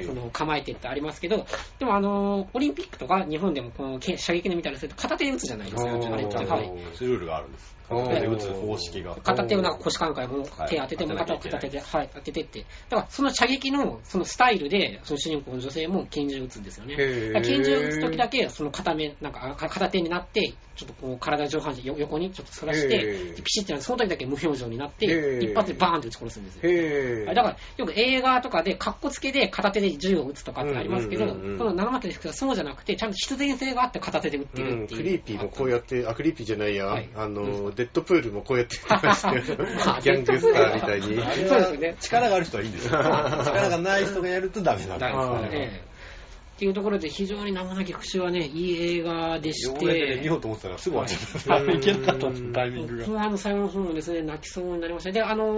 構えてってありますけど、でもオリンピックとか日本でも射撃で見たりすると片手で撃つじゃないですか。 そういうルールがあるんです。片手で撃つ方式が。 片手を腰かなんかに手当てて、片手で、当ててって。だから、その射撃の、スタイルで、その主人公の女性も拳銃を撃つんですよね。拳銃を撃つときだけ、片手になって、ちょっと体上半身横にちょっと反らして、ピシッてなって、その時だけ無表情になって、一発でバーンって撃ち殺すんですよ。だから、よく映画とかで、カッコつけで片手で銃を撃つとかってありますけど、この生巻きでそうじゃなくて、ちゃんと必然性があって片手で撃ってるっていう。 クリーピーもこうやって、クリーピーじゃないや、デッドプールもこうやってやってましたよ。ギャングスターみたいに。 そうですね。 力がある人はいいんですよ。力がない人がやるとダメなんですっていうところで非常に名もなき復讐はね、いい映画でして。 で見ようと思ってたらすぐ終わっちゃった。いけなかったタイミングが。 最後の方もですね、泣きそうになりました。で、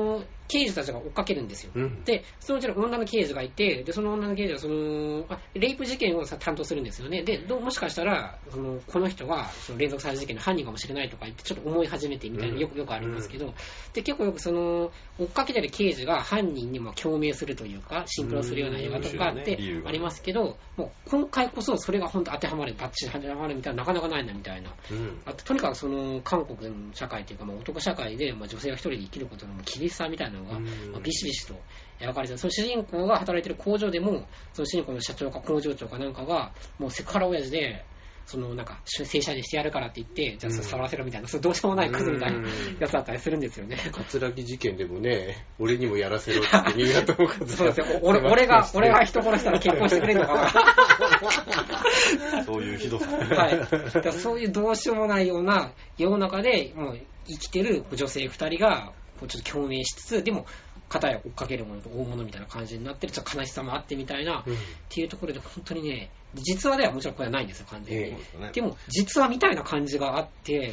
刑事たちが追っかけるんですよ。で、そのうちの女の刑事がいて、で、その女の刑事はレイプ事件を担当するんですよね。で、もしかしたら、この人がその連続殺人事件の犯人かもしれないとか言って、ちょっと思い始めてみたいな、よくあるんですけど、で、結構よく追っかけてる刑事が犯人に共鳴するというか、シンクロするような映画とかってありますけど、もう今回こそそれが本当当てはまる、バッチリ当てはまるみたいな、なかなかないなみたいな。あと、とにかく韓国の社会というか、男社会で、女性が一人で生きることの厳しさみたいなのが、ビシビシと描かれて、その主人公が働いてる工場でも、その主人公の社長か工場長かなんかが、もうセクハラ親父で、なんか正社員にしてやるからって言って、じゃあ触らせろみたいな、どうしようもないクズみたいなやつだったりするんですよね。 葛城事件でもね、俺にもやらせろって新潟のそうですよ。俺が人殺したら結婚してくれるのかな。そういうひどさ。 はい。だそういうどうしようもないような世の中でもう生きてる女性2人がちょっと共鳴しつつ、でも片や追っかけるものと大物みたいな感じになってる、ちょっと悲しさもあってみたいな、っていうところで本当にね、実話ではもちろんこれはないんですよ、完全に。でも実話みたいな感じがあって、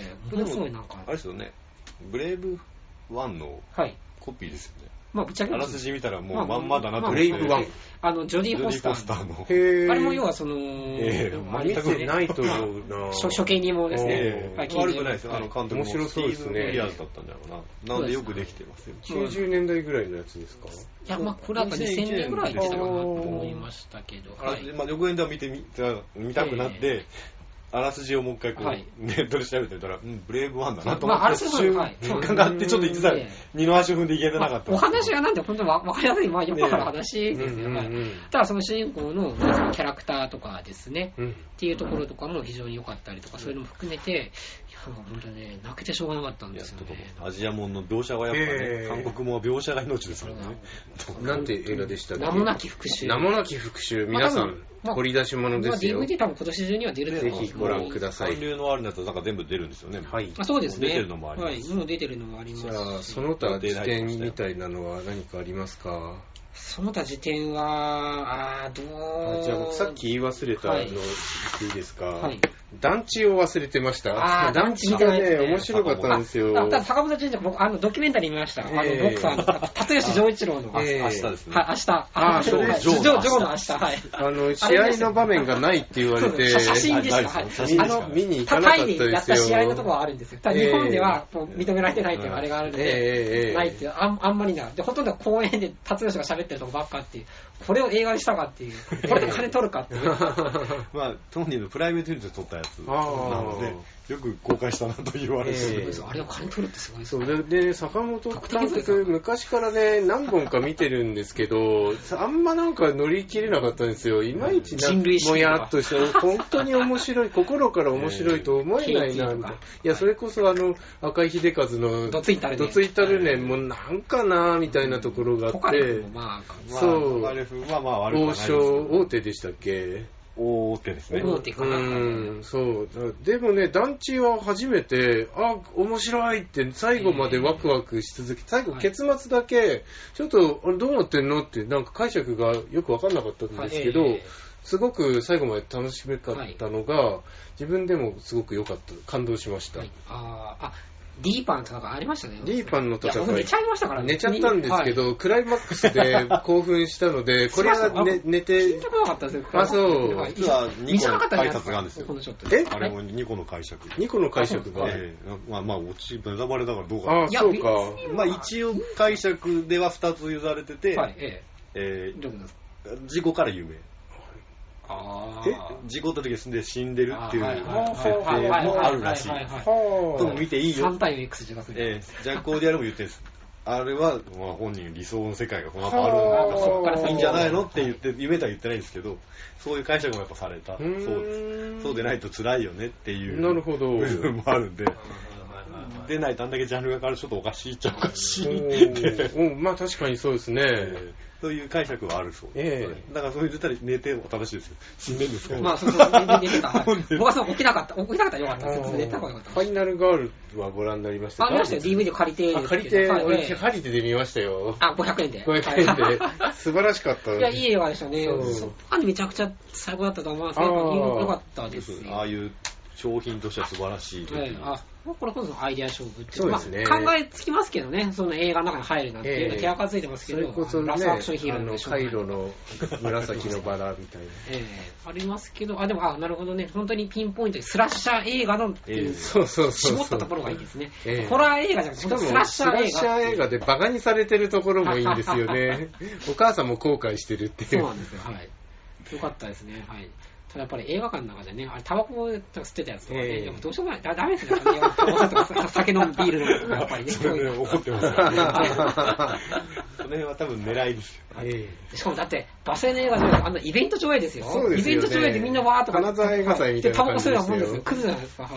ものすごいなんか。 あれですよね、ブレイブ1のコピーですよね。 まあ、ぶっちゃけあらすじ見たらもうまんまだなと思って。 ブレイブ1。 ジョディ・フォスターの。 あれも要は見てないと思うな。 初見にもですね。 悪くないですよ。監督も面白そうですね。 スティーブン・ウィリアーズだったんだろうな。なのでよくできてますよ。 90年代ぐらいのやつですか？ いや、まあ、これは2000年ぐらい出たかなと思いましたけど。 まあ、予言では見たくなって、あらすじをもう一回ネットで調べてみたら、ブレイブ1だなと思って瞬間があって、ちょっと実は二の足を踏んでいけてなかった。 お話がなんて本当に分かりやすい、よくわかる話ですよね。ただその主人公のキャラクターとかですね、っていうところとかも非常に良かったりとか、そういうのも含めて、本当にね、泣けてしょうがなかったんですよね。 アジアもんの描写はやっぱね、韓国も描写が命ですよね。 なんて映画でしたっけ？ 名もなき復讐。 名もなき復讐、皆さん、掘り出し物ですよ。 DVD 多分今年中には出ると思います。 ぜひご覧ください。 韓流のあるやつはなんか全部出るんですよね。 はい。 そうですね。 出てるのもあります。 はい、もう出てるのもあります。 じゃあ、その他辞典みたいなのは何かありますか？ その他辞典は、 じゃあ僕さっき言い忘れたの言っていいですか？ はい。 団地を忘れてました。 団地見てないですね。 面白かったんですよ。 ただ坂本純次、僕ドキュメンタリー見ました。ボクサーの辰吉丈一郎の。 明日ですね。 はい、明日。 それジョーの明日。 はい。試合の場面がないって言われて。 写真でした。はい。 見に行かなかったですよ。 タイでやった試合のところはあるんですよ。ただ日本では認められてないっていうあれがあるので、ないっていう、あんまりな。で、ほとんど公園で辰吉が喋ってるとこばっかっていう。これを映画にしたかっていう。これで金取るかっていう。 まあ、当人のプライベートユニットで撮ったやつなので、よく公開したなと言われて、 あれを金取るってすごいですね。で、坂本監督、昔からね、何本か見てるんですけど、あんまなんか乗り切れなかったんですよ。いまいちもやっとして、本当に面白い、心から面白いと思えないな、みたいな。いや、それこそ赤井秀和のどついたるねんもなんかな、みたいなところがあって、そう、王将大手でしたっけ？ 大手ですね。 大手かな。 そう。でもね、団地は初めて、面白いって最後までワクワクし続けて、最後結末だけ、ちょっと、どうなってんのって、なんか解釈がよくわかんなかったんですけど、すごく最後まで楽しめかったのが、自分でもすごく良かった。感動しました。 リーパンとかありましたね。 リーパンの戦い。 寝ちゃいましたからね。 寝ちゃったんですけど、クライマックスで興奮したので、これは寝て。 聞いたことなかったですよ。 そう。実は2個の解釈があるんですよ。あれも2個の解釈。 2個の解釈が。 まあ、ネタバレだからどうか。 そうか。 まあ、一応解釈では2つ譲られてて、事故から有名。事故った時で死んでるっていう設定もあるらしい。とも見ていいよ。 3対 X 自覚で。 ジャック・オーディアルも言ってるんです。あれは、本人理想の世界がこの後あるんだから、いいんじゃないのって言って、夢とは言ってないんですけど、そういう解釈もやっぱされた。そうです。そうでないと辛いよねっていう部分もあるんで。出ないとあんだけジャンルが変わるとちょっとおかしいっちゃおかしい。 まあ確かにそうですね。 そういう解釈はあるそうです。だからそういう絶対寝ても正しいですよ。死んでるんですから。 まあそう寝てた。僕は起きなかったらよかったです。寝た方がよかった。 ファイナルガールはご覧になりましたか？ 見ましたよ。DVD を借りて。 借りてで見ましたよ。 500円で。 500円で。素晴らしかった。 いや、いい映画でしたね。めちゃくちゃ最高だったと思います。よかったです。 ああいう商品としては素晴らしい。 これこそアイデア勝負ってそうですね。 考えつきますけどね、その映画の中に入るなんていうの手垢ついてますけど、 それこそね、 ラストアクションヒーローのカイロの紫のバラみたいな。 ありますけど、でも、なるほどね、本当にピンポイントでスラッシャー映画のっていう、 そう絞ったところがいいですね。ホラー映画じゃなくて、スラッシャー映画。 スラッシャー映画でバカにされてるところもいいんですよね。お母さんも後悔してるっていう。 そうなんですよ。はい。よかったですね。はい。ただやっぱり映画館の中でね、あれタバコ吸ってたやつとかね、どうしようもない。ダメですね。タバコとか酒飲むビールのやっぱりね。 それね、怒ってますからね。その辺は多分狙いですよ。 しかもだって、バスへの映画じゃないあんなイベント上映ですよ。 そうですよね。 イベント上映でみんなわーっとか。 金沢映画祭みたいな感じですよ。 タバコ吸うようなもんですよ。クズじゃないですか。はい。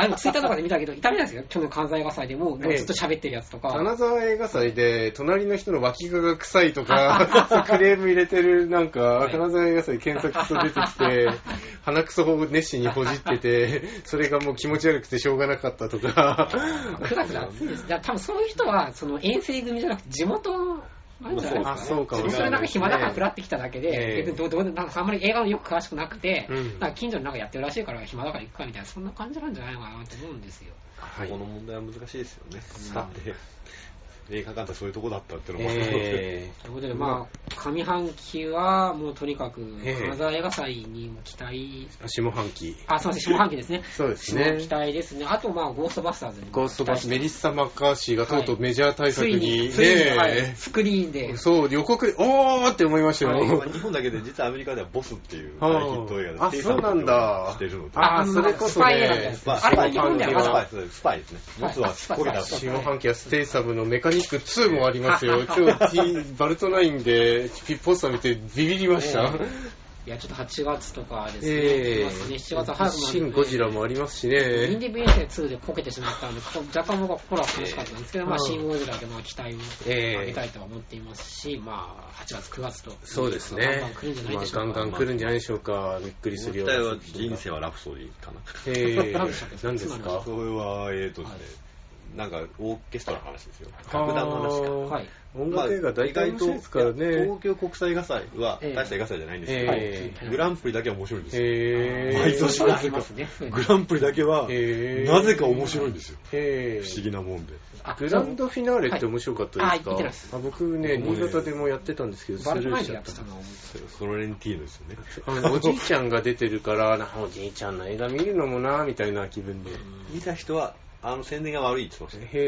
ツイッターとかで見たけど、いたみたいですよ。去年関西映画祭でもずっと喋ってるやつとか。 金沢映画祭で、隣の人の脇がが臭いとか、クレーム入れてる、なんか、金沢映画祭検索すると出てきて、鼻くそを熱心にほじってて、それがもう気持ち悪くてしょうがなかったとか。 クラクラ暑いです。多分そういう人は、その遠征組じゃなくて地元なんじゃないですか、ね。 そうかもしれない。 それなんか暇だからフラってきただけで、なんかあんまり映画のよく詳しくなくて、なんか近所になんかやってるらしいから暇だから行くかみたいな、そんな感じなんじゃないのかなと思うんですよ。 はい。この問題は難しいですよね。だって映画館ってそういうとこだったっていうのも、 ということで、上半期はもうとにかく金沢映画祭にも期待。 下半期。 すみません、下半期ですね。 そうですね。 期待ですね。あとゴーストバスターズに。 ゴーストバスターズ、メリッサ・マッカーシーがとうとうメジャー大作についにスクリーンで。 そう、予告で、おーって思いましたよ。 日本だけで実はアメリカではボスっていう大ヒット映画でそうなんだ。 してるので。 それこそね。 あれ日本ではスパイですね。ボスはコリダー。 下半期はステイサムのメカニック2もありますよ。今日バルトナインでポスター見てビビりました。 いや、ちょっと8月とかですね。7月は早くシン・ゴジラもありますしね。 インディペンデンス2でこけてしまったんで、若干僕は心は悲しかったんですけど、シン・ゴジラで期待を上げたいとは思っていますし、8月、9月と。 そうですね。ガンガン来るんじゃないでしょうか。びっくりするような。 期待は人生はラプソディかな。 何ですか？ それは、なんかオーケストラの話ですよ。楽団の話か。 はい。音楽映画大体面白いですからね。 東京国際映画祭は大した映画祭じゃないんですけど、グランプリだけは面白いんですよ。毎年なぜか。グランプリだけはなぜか面白いんですよ。不思議なもんで。 グランドフィナーレって面白かったですか？僕ね、新潟でもやってたんですけど、スルーしちゃった。 ソロレンティーノですよね。 おじいちゃんが出てるから、おじいちゃんの映画見るのもなみたいな気分で。 見た人は宣伝が悪いって言ってました。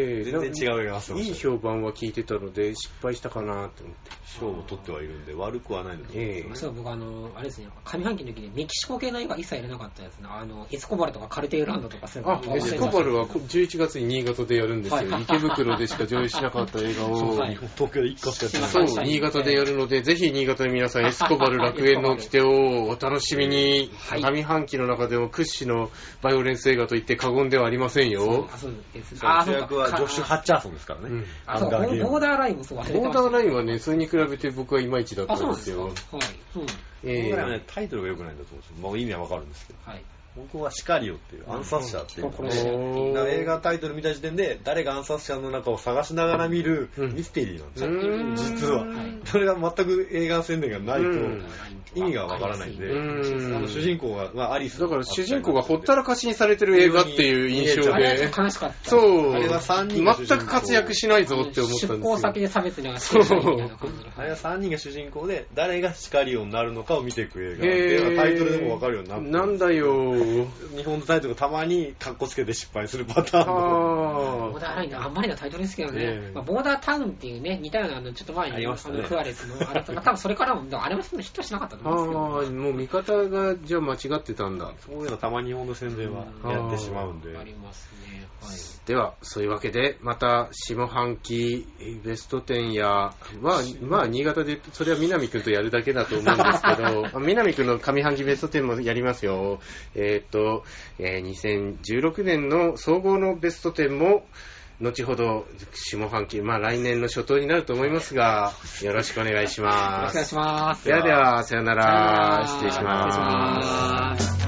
全然違う映画がしてました。 いい評判は聞いてたので失敗したかなって思って。 賞を取ってはいるんで悪くはないので。 そう、僕あれですね、上半期の時にメキシコ系の映画一切入れなかったやつね。エスコバルとかカルテルランドとかそういうの。 エスコバルは11月に新潟でやるんですよ。池袋でしか上映しなかった映画を。 東京で1個しかやってない。 そう、新潟でやるので、ぜひ新潟の皆さん、エスコバル楽園の掟をお楽しみに。上半期の中でも屈指のバイオレンス映画と言って過言ではありませんよ。 そうですね。 主役はジョッシュ・ハッチャーソンですからね。 ボーダーラインもそう忘れてました。 ボーダーラインはね、それに比べて僕はいまいちだったんですよ。 タイトルが良くないんだと思うんですよ。意味はわかるんですけど。僕はシカリオっていう暗殺者っていう映画タイトル見た時点で誰が暗殺者の中を探しながら見るミステリーなんですよ。実はそれが全く映画宣伝がないと意味がわからないんで、主人公がアリスだから主人公がほったらかしにされてる映画っていう印象で、 悲しかった。 そう、あれは3人全く活躍しないぞって思ったんですよ。 出向先で差別にしてるみたいな感じで。 あれは3人が主人公で誰がシカリオになるのかを見ていく映画っていうのがタイトルでもわかるようになってる。 なんだよ。 日本のタイトルがたまにカッコつけて失敗するパターンの。 ボーダーラインあんまりなタイトルですけどね。ボーダータウンっていうね、似たようなちょっと前にクアレスのあれとか、多分それからもあれもヒットしなかったと思うんですけど。 もう見方がじゃあ間違ってたんだ。 そういうのたまに日本の宣伝はやってしまうんで。 ありますね。 ではそういうわけでまた下半期ベスト10や新潟でそれは南くんとやるだけだと思うんですけど南くんの上半期ベスト10もやりますよ。2016年の総合のベスト10も後ほど下半期来年の初頭になると思いますがよろしくお願いします。 よろしくお願いします。 ではさよなら。失礼します。